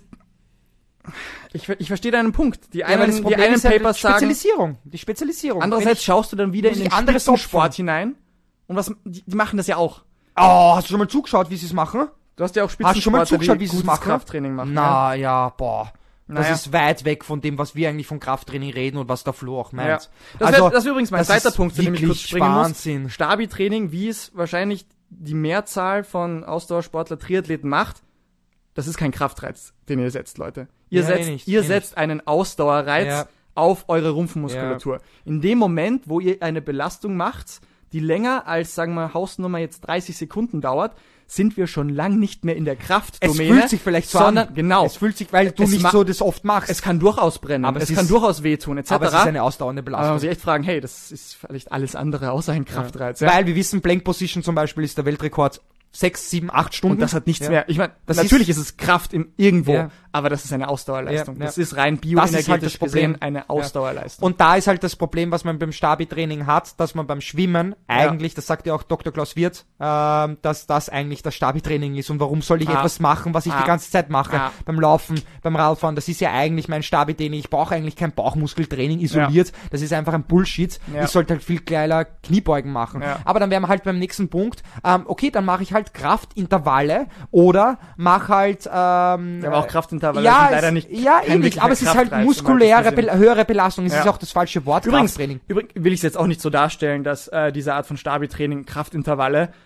ich verstehe deinen Punkt. Die einen Papers sagen,
Die Spezialisierung.
andererseits schaust du dann wieder in den
anderes
Spitzensport hinein und die machen das ja auch.
Oh, hast du schon mal zugeschaut, wie sie es machen?
Du hast ja auch
Hast du schon mal
Spitzensportler,
zugeschaut, wie
die
sie es
gutes
machen?
Krafttraining machen.
Na, ja, boah. Das
Naja.
ist weit weg von dem, was wir eigentlich von Krafttraining reden und was der Flo auch meint.
Ja. Das wäre übrigens mein zweiter Punkt, zu dem ich kurz springen
Wahnsinn.
muss. Stabi-Training, wie es wahrscheinlich die Mehrzahl von Ausdauersportler, Triathleten macht, das ist kein Kraftreiz, den ihr setzt, Leute. Ihr setzt einen Ausdauerreiz auf eure Rumpfmuskulatur. In dem Moment, wo ihr eine Belastung macht, die länger als, sagen wir, Hausnummer jetzt 30 Sekunden dauert, sind wir schon lang nicht mehr in der Kraftdomäne.
Es fühlt sich vielleicht so
sondern,
an.
Genau.
Es fühlt sich, weil du nicht so das oft machst.
Es kann durchaus brennen,
Aber
es kann durchaus wehtun, etc.
Aber es ist eine ausdauernde
Aber man
Belastung.
muss sich echt fragen, hey, das ist vielleicht alles andere außer ein Kraftreiz. Ja?
Weil wir wissen, Plank Position zum Beispiel ist der Weltrekord 6, 7, 8 Stunden.
Und das hat nichts mehr. Ich meine,
Das
natürlich ist es Kraft irgendwo,
Ja.
aber das ist eine Ausdauerleistung.
Ja.
Das ist rein
Das ist halt das
bioenergetisch
Problem.
gesehen eine Ausdauerleistung.
Und da ist halt das Problem, was man beim Stabi-Training hat, dass man beim Schwimmen eigentlich, das sagt ja auch Dr. Klaus Wirth, dass das eigentlich das Stabi-Training ist. Und warum soll ich etwas machen, was ich die ganze Zeit mache? Beim Laufen, beim Radfahren, das ist ja eigentlich mein Stabi-Training. Ich brauche eigentlich kein Bauchmuskeltraining isoliert. Das ist einfach ein Bullshit.
Ja.
Ich sollte halt viel geiler Kniebeugen machen.
Ja.
Aber dann wären wir halt beim nächsten Punkt. Okay, dann mache ich halt Kraftintervalle oder mache halt
aber auch Kraftintervalle
ja,
sind leider nicht.
Ja,
kein
ähnlich,
wirklicher
aber es ist halt
Kraftreiz,
muskuläre,
um halt
höhere Belastung. Es
Ja.
ist auch das falsche Wort,
Übrigens
Krafttraining.
will ich es jetzt auch nicht so darstellen, dass diese Art von Stabi-Training, Kraftintervalle,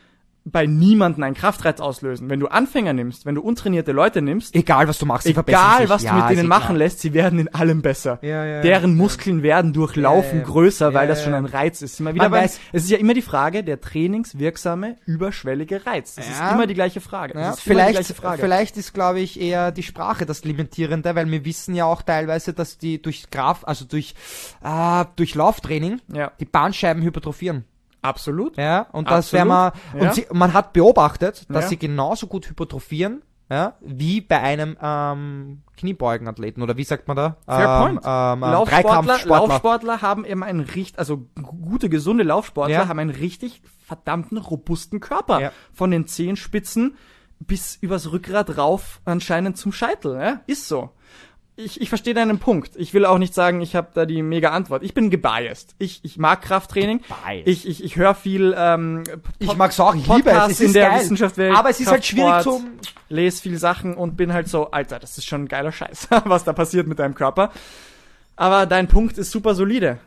bei niemandem einen Kraftreiz auslösen. Wenn du Anfänger nimmst, wenn du untrainierte Leute nimmst,
Egal, was du machst, sie verbessern
egal
sich.
was du mit denen machen lässt, sie werden in allem besser.
Ja,
Deren Muskeln werden durch Laufen größer, weil
Ja,
das schon
ja.
ein Reiz ist. Immer wieder
Man
es
weiß-
ist ja immer die Frage, der trainingswirksame, überschwellige Reiz. Das ist immer die gleiche Frage. Das
Ja,
ist immer die gleiche
vielleicht ist, glaube ich, eher die Sprache das Limitierende, weil wir wissen ja auch teilweise, dass die durch durch Lauftraining
Ja.
die Bandscheiben hypertrophieren.
Absolut.
Ja, und das
Absolut.
wäre man,
Ja.
und man hat beobachtet, dass
Ja.
sie genauso gut hypertrophieren, ja, wie bei einem Kniebeugenathleten, oder wie sagt man da?
Fair point.
Dreikampfsportler.
Laufsportler haben eben gute, gesunde Laufsportler
Ja.
haben einen richtig verdammten, robusten Körper.
Ja.
Von den Zehenspitzen bis übers Rückgrat rauf anscheinend zum Scheitel. Ja? Ist so. Ich verstehe deinen Punkt. Ich will auch nicht sagen, ich habe da die mega Antwort. Ich bin gebiased. Ich mag Krafttraining.
Gebiased.
Ich höre viel
Ich mag's auch, ich liebe es,
Podcasts
es
in
ist
der
geil.
Wissenschaftswelt.
Aber es ist halt schwierig
Kraftsport, lese viel Sachen und bin halt so, Alter, das ist schon ein geiler Scheiß, was da passiert mit deinem Körper. Aber dein Punkt ist super solide.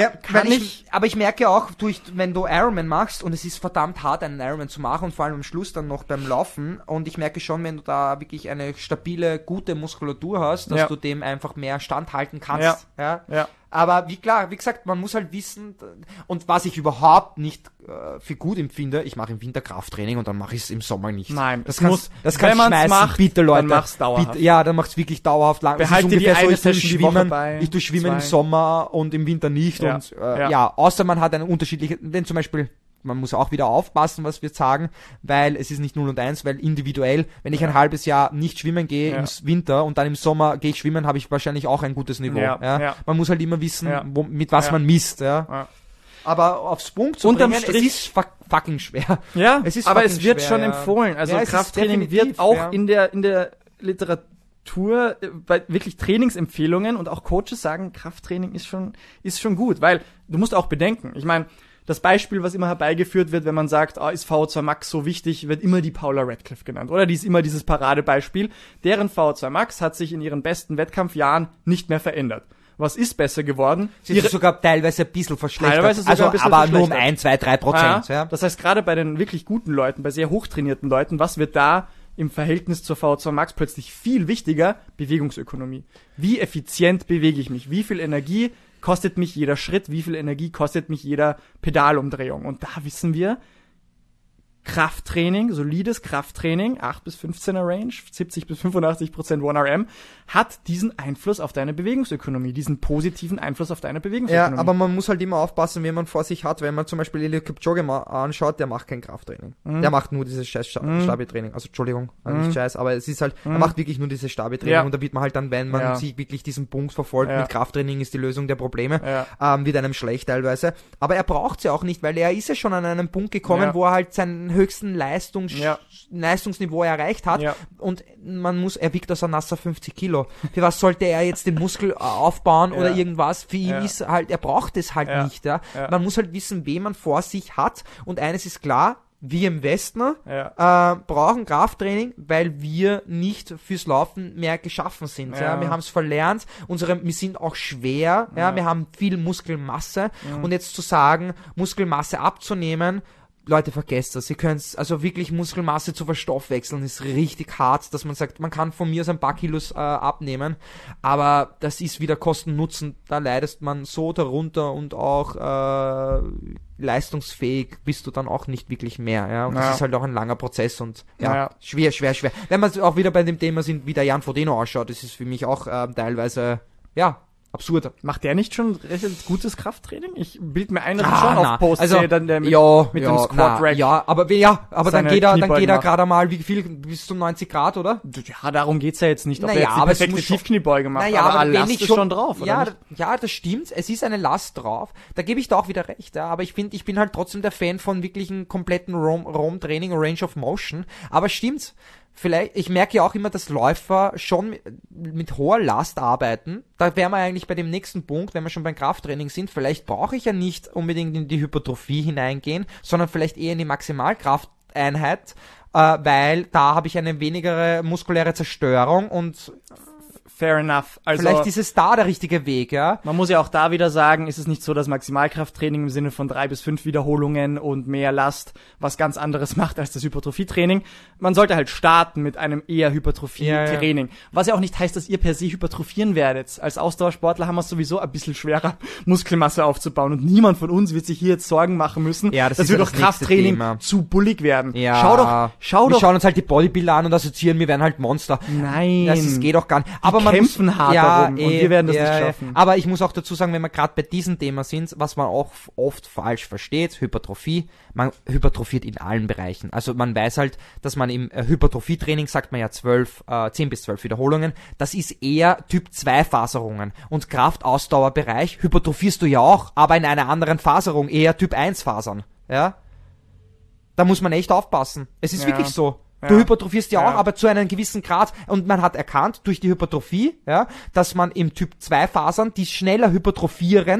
Aber ich merke auch, wenn du Ironman machst, und es ist verdammt hart, einen Ironman zu machen, und vor allem am Schluss dann noch beim Laufen, und ich merke schon, wenn du da wirklich eine stabile, gute Muskulatur hast, dass du dem einfach mehr standhalten kannst. Ja. Aber wie gesagt, man muss halt wissen, und was ich überhaupt nicht für gut empfinde, ich mache im Winter Krafttraining und dann mache ich es im Sommer nicht.
Nein,
das
wenn
kannst
man's
schmeißen,
macht,
bitte Leute.
dann mach's dauerhaft.
Bitte, ja, dann macht's wirklich dauerhaft lang. Das ist
Behalte dir die
ungefähr
eine
ich tue
Session die Woche
schwimmen,
bei,
ich tue schwimmen im
2.
Sommer und im Winter nicht.
Ja.
Und
Ja.
außer man hat einen unterschiedlichen, wenn zum Beispiel, man muss auch wieder aufpassen, was wir sagen, weil es ist nicht 0 und 1, weil individuell, wenn ich ein halbes Jahr nicht schwimmen gehe im Winter und dann im Sommer gehe ich schwimmen, habe ich wahrscheinlich auch ein gutes Niveau.
Ja.
Man muss halt immer wissen,
Ja.
mit was man misst.
Ja.
Aber aufs Punkt zu
Unterm
bringen,
Strich-
es ist fucking schwer.
Ja,
Es ist
aber
fucking
es wird
schwer,
schon
ja.
empfohlen. Also
Ja, es ist
Krafttraining
definitiv,
wird auch
ja.
in der Literatur bei wirklich Trainingsempfehlungen und auch Coaches sagen, Krafttraining ist schon gut, weil du musst auch bedenken. Ich meine, das Beispiel, was immer herbeigeführt wird, wenn man sagt, ist VO2 Max so wichtig, wird immer die Paula Radcliffe genannt. Oder die ist immer dieses Paradebeispiel. Deren VO2 Max hat sich in ihren besten Wettkampfjahren nicht mehr verändert. Was ist besser geworden?
Sie ist sogar teilweise ein bisschen verschlechtert.
Teilweise sogar ein bisschen
aber nur um
verschlechtert.
1, 2, 3%. Ja.
Das heißt, gerade bei den wirklich guten Leuten, bei sehr hochtrainierten Leuten, was wird da im Verhältnis zur VO2 Max plötzlich viel wichtiger? Bewegungsökonomie. Wie effizient bewege ich mich? Wie viel Energie kostet mich jeder Schritt? Wie viel Energie kostet mich jeder Pedalumdrehung? Und da wissen wir, Krafttraining, solides Krafttraining, 8 bis 15er Range, 70 bis 85% 1RM, hat diesen Einfluss auf deine Bewegungsökonomie, diesen positiven Einfluss auf deine Bewegungsökonomie.
Ja, aber man muss halt immer aufpassen, wen man vor sich hat. Wenn man zum Beispiel Eliud Kipchoge mal anschaut, der macht kein Krafttraining. Der macht nur dieses scheiß Stabi-Training. Also Entschuldigung, nicht scheiß, aber es ist halt, er macht wirklich nur dieses Stabi-Training.
Ja.
Und da wird man halt dann, wenn man sich wirklich diesen Punkt verfolgt, mit Krafttraining ist die Lösung der Probleme, wird einem schlecht teilweise. Aber er braucht ja auch nicht, weil er ist ja schon an einen Punkt gekommen, wo er halt seinen höchsten Leistungsniveau erreicht hat.
Ja.
Und er wiegt aus ein nasser 50 Kilo. Für was sollte er jetzt den Muskel aufbauen oder irgendwas? Für ihn ist halt, er braucht es halt nicht. Ja. Man muss halt wissen, wen man vor sich hat. Und eines ist klar, wir im Westen brauchen Krafttraining, weil wir nicht fürs Laufen mehr geschaffen sind. Ja. Wir haben es verlernt. Wir sind auch schwer. Ja. Wir haben viel Muskelmasse. Und jetzt zu sagen, Muskelmasse abzunehmen, Leute, vergesst das. Ihr könnt, also wirklich Muskelmasse zu verstoffwechseln, ist richtig hart, dass man sagt, man kann von mir aus ein paar Kilos abnehmen, aber das ist wieder Kosten-Nutzen, da leidest man so darunter und auch leistungsfähig bist du dann auch nicht wirklich mehr, ja, und das ist halt auch ein langer Prozess und schwer. Wenn wir auch wieder bei dem Thema sind, wie der Jan Frodeno ausschaut, das ist für mich auch teilweise, absurd.
Macht der nicht schon recht gutes Krafttraining? Ich bild mir ein, dass er schon auf Post
also,
dann der mit dem Squat Rack.
Aber dann geht er gerade mal, wie viel, bis zu 90 Grad, oder?
Ja, darum geht's ja jetzt nicht, ob er jetzt die
aber
perfekte Schiefkniebeuge macht,
aber
Last ist schon drauf, oder nicht?
Ja, das stimmt, es ist eine Last drauf, da gebe ich da auch wieder recht, aber ich bin halt trotzdem der Fan von wirklichen kompletten Roam-Training, Range of Motion, aber stimmt's. Vielleicht, ich merke ja auch immer, dass Läufer schon mit hoher Last arbeiten. Da wären wir eigentlich bei dem nächsten Punkt, wenn wir schon beim Krafttraining sind. Vielleicht brauche ich ja nicht unbedingt in die Hypertrophie hineingehen, sondern vielleicht eher in die Maximalkrafteinheit, weil da habe ich eine wenigere muskuläre Zerstörung und
fair enough. Also,
vielleicht ist es da der richtige Weg, ja.
man muss ja auch da wieder sagen, ist es nicht so, dass Maximalkrafttraining im Sinne von 3 bis 5 Wiederholungen und mehr Last was ganz anderes macht als das Hypertrophietraining. Man sollte halt starten mit einem eher Hypertrophie-Training. Was ja auch nicht heißt, dass ihr per se hypertrophieren werdet. Als Ausdauersportler haben wir es sowieso ein bisschen schwerer, Muskelmasse aufzubauen. Und niemand von uns wird sich hier jetzt Sorgen machen müssen,
Ja, das
dass
ist
wir
ja
durch
das nächste
Krafttraining
Thema.
zu bullig werden.
Ja.
Schau
Wir
doch.
schauen uns halt die Bodybuilder an und assoziieren, wir werden halt Monster.
Nein.
Das geht doch gar nicht. Aber
Die
man
kämpfen
muss,
hart darum und wir werden das nicht schaffen.
Aber ich muss auch dazu sagen, wenn wir gerade bei diesem Thema sind, was man auch oft falsch versteht, Hypertrophie, man hypertrophiert in allen Bereichen. Also man weiß halt, dass man im Hypertrophietraining sagt man ja 10 bis 12 Wiederholungen. Das ist eher Typ 2 Faserungen. Und Kraftausdauerbereich hypertrophierst du ja auch, aber in einer anderen Faserung, eher Typ 1 Fasern. Ja? Da muss man echt aufpassen. Es ist
Ja.
wirklich so. Du
Ja.
hypertrophierst ja auch,
Ja.
aber zu einem gewissen Grad. Und man hat erkannt durch die Hypertrophie, ja, dass man im Typ 2 Fasern die schneller hypertrophieren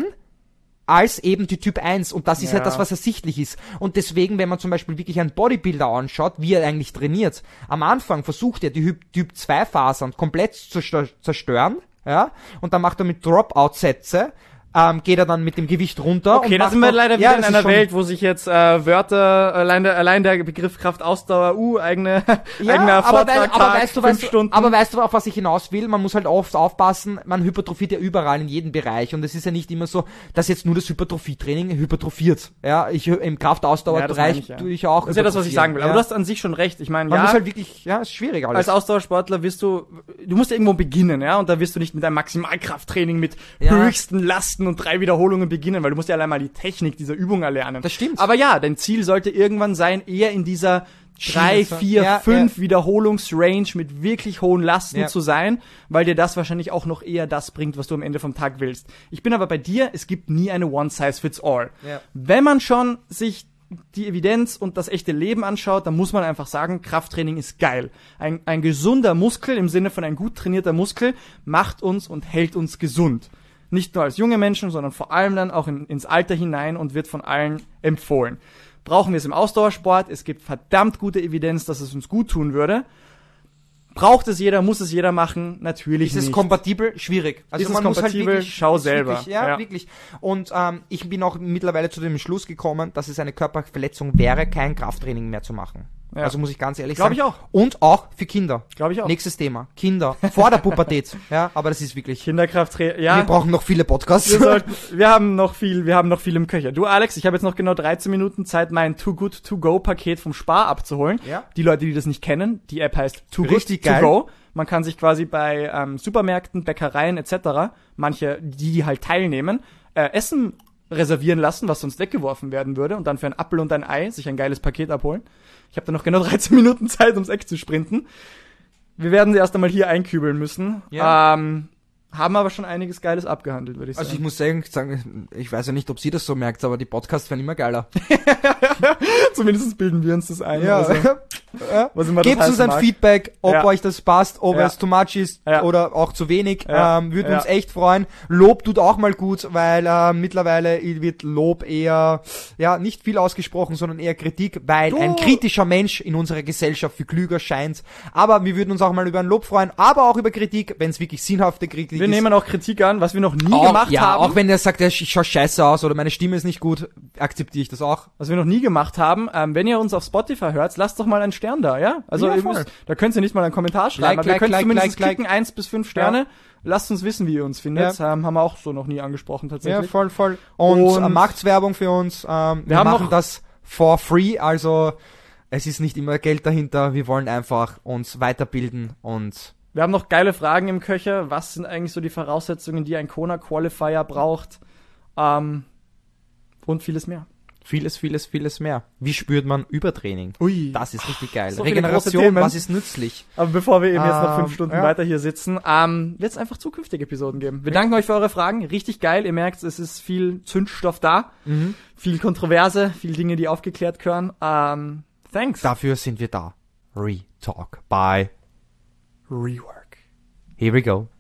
als eben die Typ 1. Und das ist
Ja.
halt das, was ersichtlich ist. Und deswegen, wenn man zum Beispiel wirklich einen Bodybuilder anschaut, wie er eigentlich trainiert, am Anfang versucht er die Typ 2 Fasern komplett zu zerstören, ja, und dann macht er mit Dropout-Sätze, geht er dann mit dem Gewicht runter.
Okay,
und
da
macht
sind wir
noch-
leider
Ja,
wieder in
das ist
einer
schon-
Welt, wo sich jetzt Wörter, allein der Begriff Kraftausdauer, eigener Vortrag,
aber
Tag,
weißt du,
5 Stunden.
aber weißt du, auf was ich hinaus will? Man muss halt oft aufpassen, man hypertrophiert ja überall in jedem Bereich und es ist ja nicht immer so, dass jetzt nur das Hypertrophietraining hypertrophiert. Ja, im
Ja, das meine
Kraftausdauerbereich
ich, ja.
tue ich auch.
Das ist ja das, was ich sagen will. Aber
Ja.
du hast an sich schon recht. Ich meine,
Man
ja,
muss halt wirklich, ja, ist schwierig alles.
als Ausdauersportler du musst ja irgendwo beginnen, ja, und da wirst du nicht mit einem Maximalkrafttraining mit
Ja.
höchsten Lasten und 3 Wiederholungen beginnen, weil du musst ja allein mal die Technik dieser Übung erlernen.
Das stimmt.
Aber ja, dein Ziel sollte irgendwann sein, eher in dieser 3,
Schiene,
4,
ja,
5 Wiederholungsrange mit wirklich hohen Lasten
Ja.
zu sein, weil dir das wahrscheinlich auch noch eher das bringt, was du am Ende vom Tag willst. Ich bin aber bei dir, es gibt nie eine One-Size-Fits-All.
Ja.
Wenn man schon sich die Evidenz und das echte Leben anschaut, dann muss man einfach sagen, Krafttraining ist geil. Ein gesunder Muskel im Sinne von ein gut trainierter Muskel macht uns und hält uns gesund. Nicht nur als junge Menschen, sondern vor allem dann auch ins Alter hinein und wird von allen empfohlen. Brauchen wir es im Ausdauersport? Es gibt verdammt gute Evidenz, dass es uns gut tun würde. Braucht es jeder, muss es jeder machen? Natürlich
Ist es
nicht.
kompatibel? Schwierig. Also
Ist es
man muss halt
kompatibel?
wirklich,
Schau
ist
selber.
Wirklich, ja,
Ja.
wirklich. Und ich bin auch mittlerweile zu dem Schluss gekommen, dass es eine Körperverletzung wäre, kein Krafttraining mehr zu machen.
Ja.
Also muss ich ganz ehrlich
Glaub
sagen.
ich auch.
Und auch für Kinder.
Glaube ich auch.
Nächstes Thema. Kinder. Vor der Pubertät. Ja, aber das ist wirklich.
Kinderkrafttraining,
Wir
ja.
brauchen noch viele Podcasts.
Wir haben noch viel im Köcher. Du, Alex, ich habe jetzt noch genau 13 Minuten Zeit, mein Too Good To Go Paket vom Spar abzuholen.
Ja.
Die Leute, die das nicht kennen, die App heißt Too
Richtig
Good
geil.
To Go. Man kann sich quasi bei Supermärkten, Bäckereien etc., manche, die halt teilnehmen, Essen reservieren lassen, was sonst weggeworfen werden würde und dann für ein Apfel und ein Ei sich ein geiles Paket abholen. Ich habe dann noch genau 13 Minuten Zeit, ums Eck zu sprinten. Wir werden sie erst einmal hier einkübeln müssen.
Ja.
Haben aber schon einiges Geiles abgehandelt, würde ich sagen.
Also ich muss sagen, ich weiß ja nicht, ob sie das so merkt, aber die Podcasts werden immer geiler.
Zumindest bilden wir uns das ein.
Ja.
Also, was immer das
Gebt uns
heißen
ein
mag.
Feedback, ob
Ja.
euch das passt, ob
Ja.
es too much ist
Ja.
oder auch zu wenig.
Ja.
Würde
Ja.
uns echt freuen. Lob tut auch mal gut, weil mittlerweile wird Lob eher, ja, nicht viel ausgesprochen, sondern eher Kritik, weil
Du-
ein kritischer Mensch in unserer Gesellschaft viel klüger scheint. Aber wir würden uns auch mal über ein Lob freuen, aber auch über Kritik, wenn es wirklich sinnhafte Kritik
Wir
ist.
nehmen auch Kritik an, was wir noch nie
auch,
gemacht
ja,
haben.
auch wenn der sagt, ich schaue scheiße aus oder meine Stimme ist nicht gut, akzeptiere ich das auch.
Was wir noch nie gemacht haben. Wenn ihr uns auf Spotify hört, lasst doch mal einen Stern da, ja? Also
Ja,
ihr
voll.
müsst, da könnt ihr nicht mal einen Kommentar schreiben, aber ihr könnt zumindest klicken, 1 bis 5 Sterne. Lasst uns wissen, wie ihr uns findet. Haben wir auch so noch nie angesprochen
Ja,
tatsächlich.
voll. Und,
Und-
macht's Werbung für uns. Wir
haben
machen
noch-
das for free, also es ist nicht immer Geld dahinter. Wir wollen einfach uns weiterbilden und
Wir haben noch geile Fragen im Köcher. Was sind eigentlich so die Voraussetzungen, die ein Kona-Qualifier braucht? Und vieles mehr.
vieles mehr. Wie spürt man Übertraining?
Ui.
Das ist richtig geil.
So viele große
Regeneration,
Themen.
was ist nützlich?
Aber bevor wir eben jetzt noch 5 Stunden
ja.
weiter hier sitzen, wird es einfach zukünftige Episoden geben. Wir danken euch für eure Fragen. Richtig geil. Ihr merkt, es ist viel Zündstoff da. Viel Kontroverse, viel Dinge, die aufgeklärt gehören. Thanks.
Dafür sind wir da.
Retalk by
Rework.
Here we go.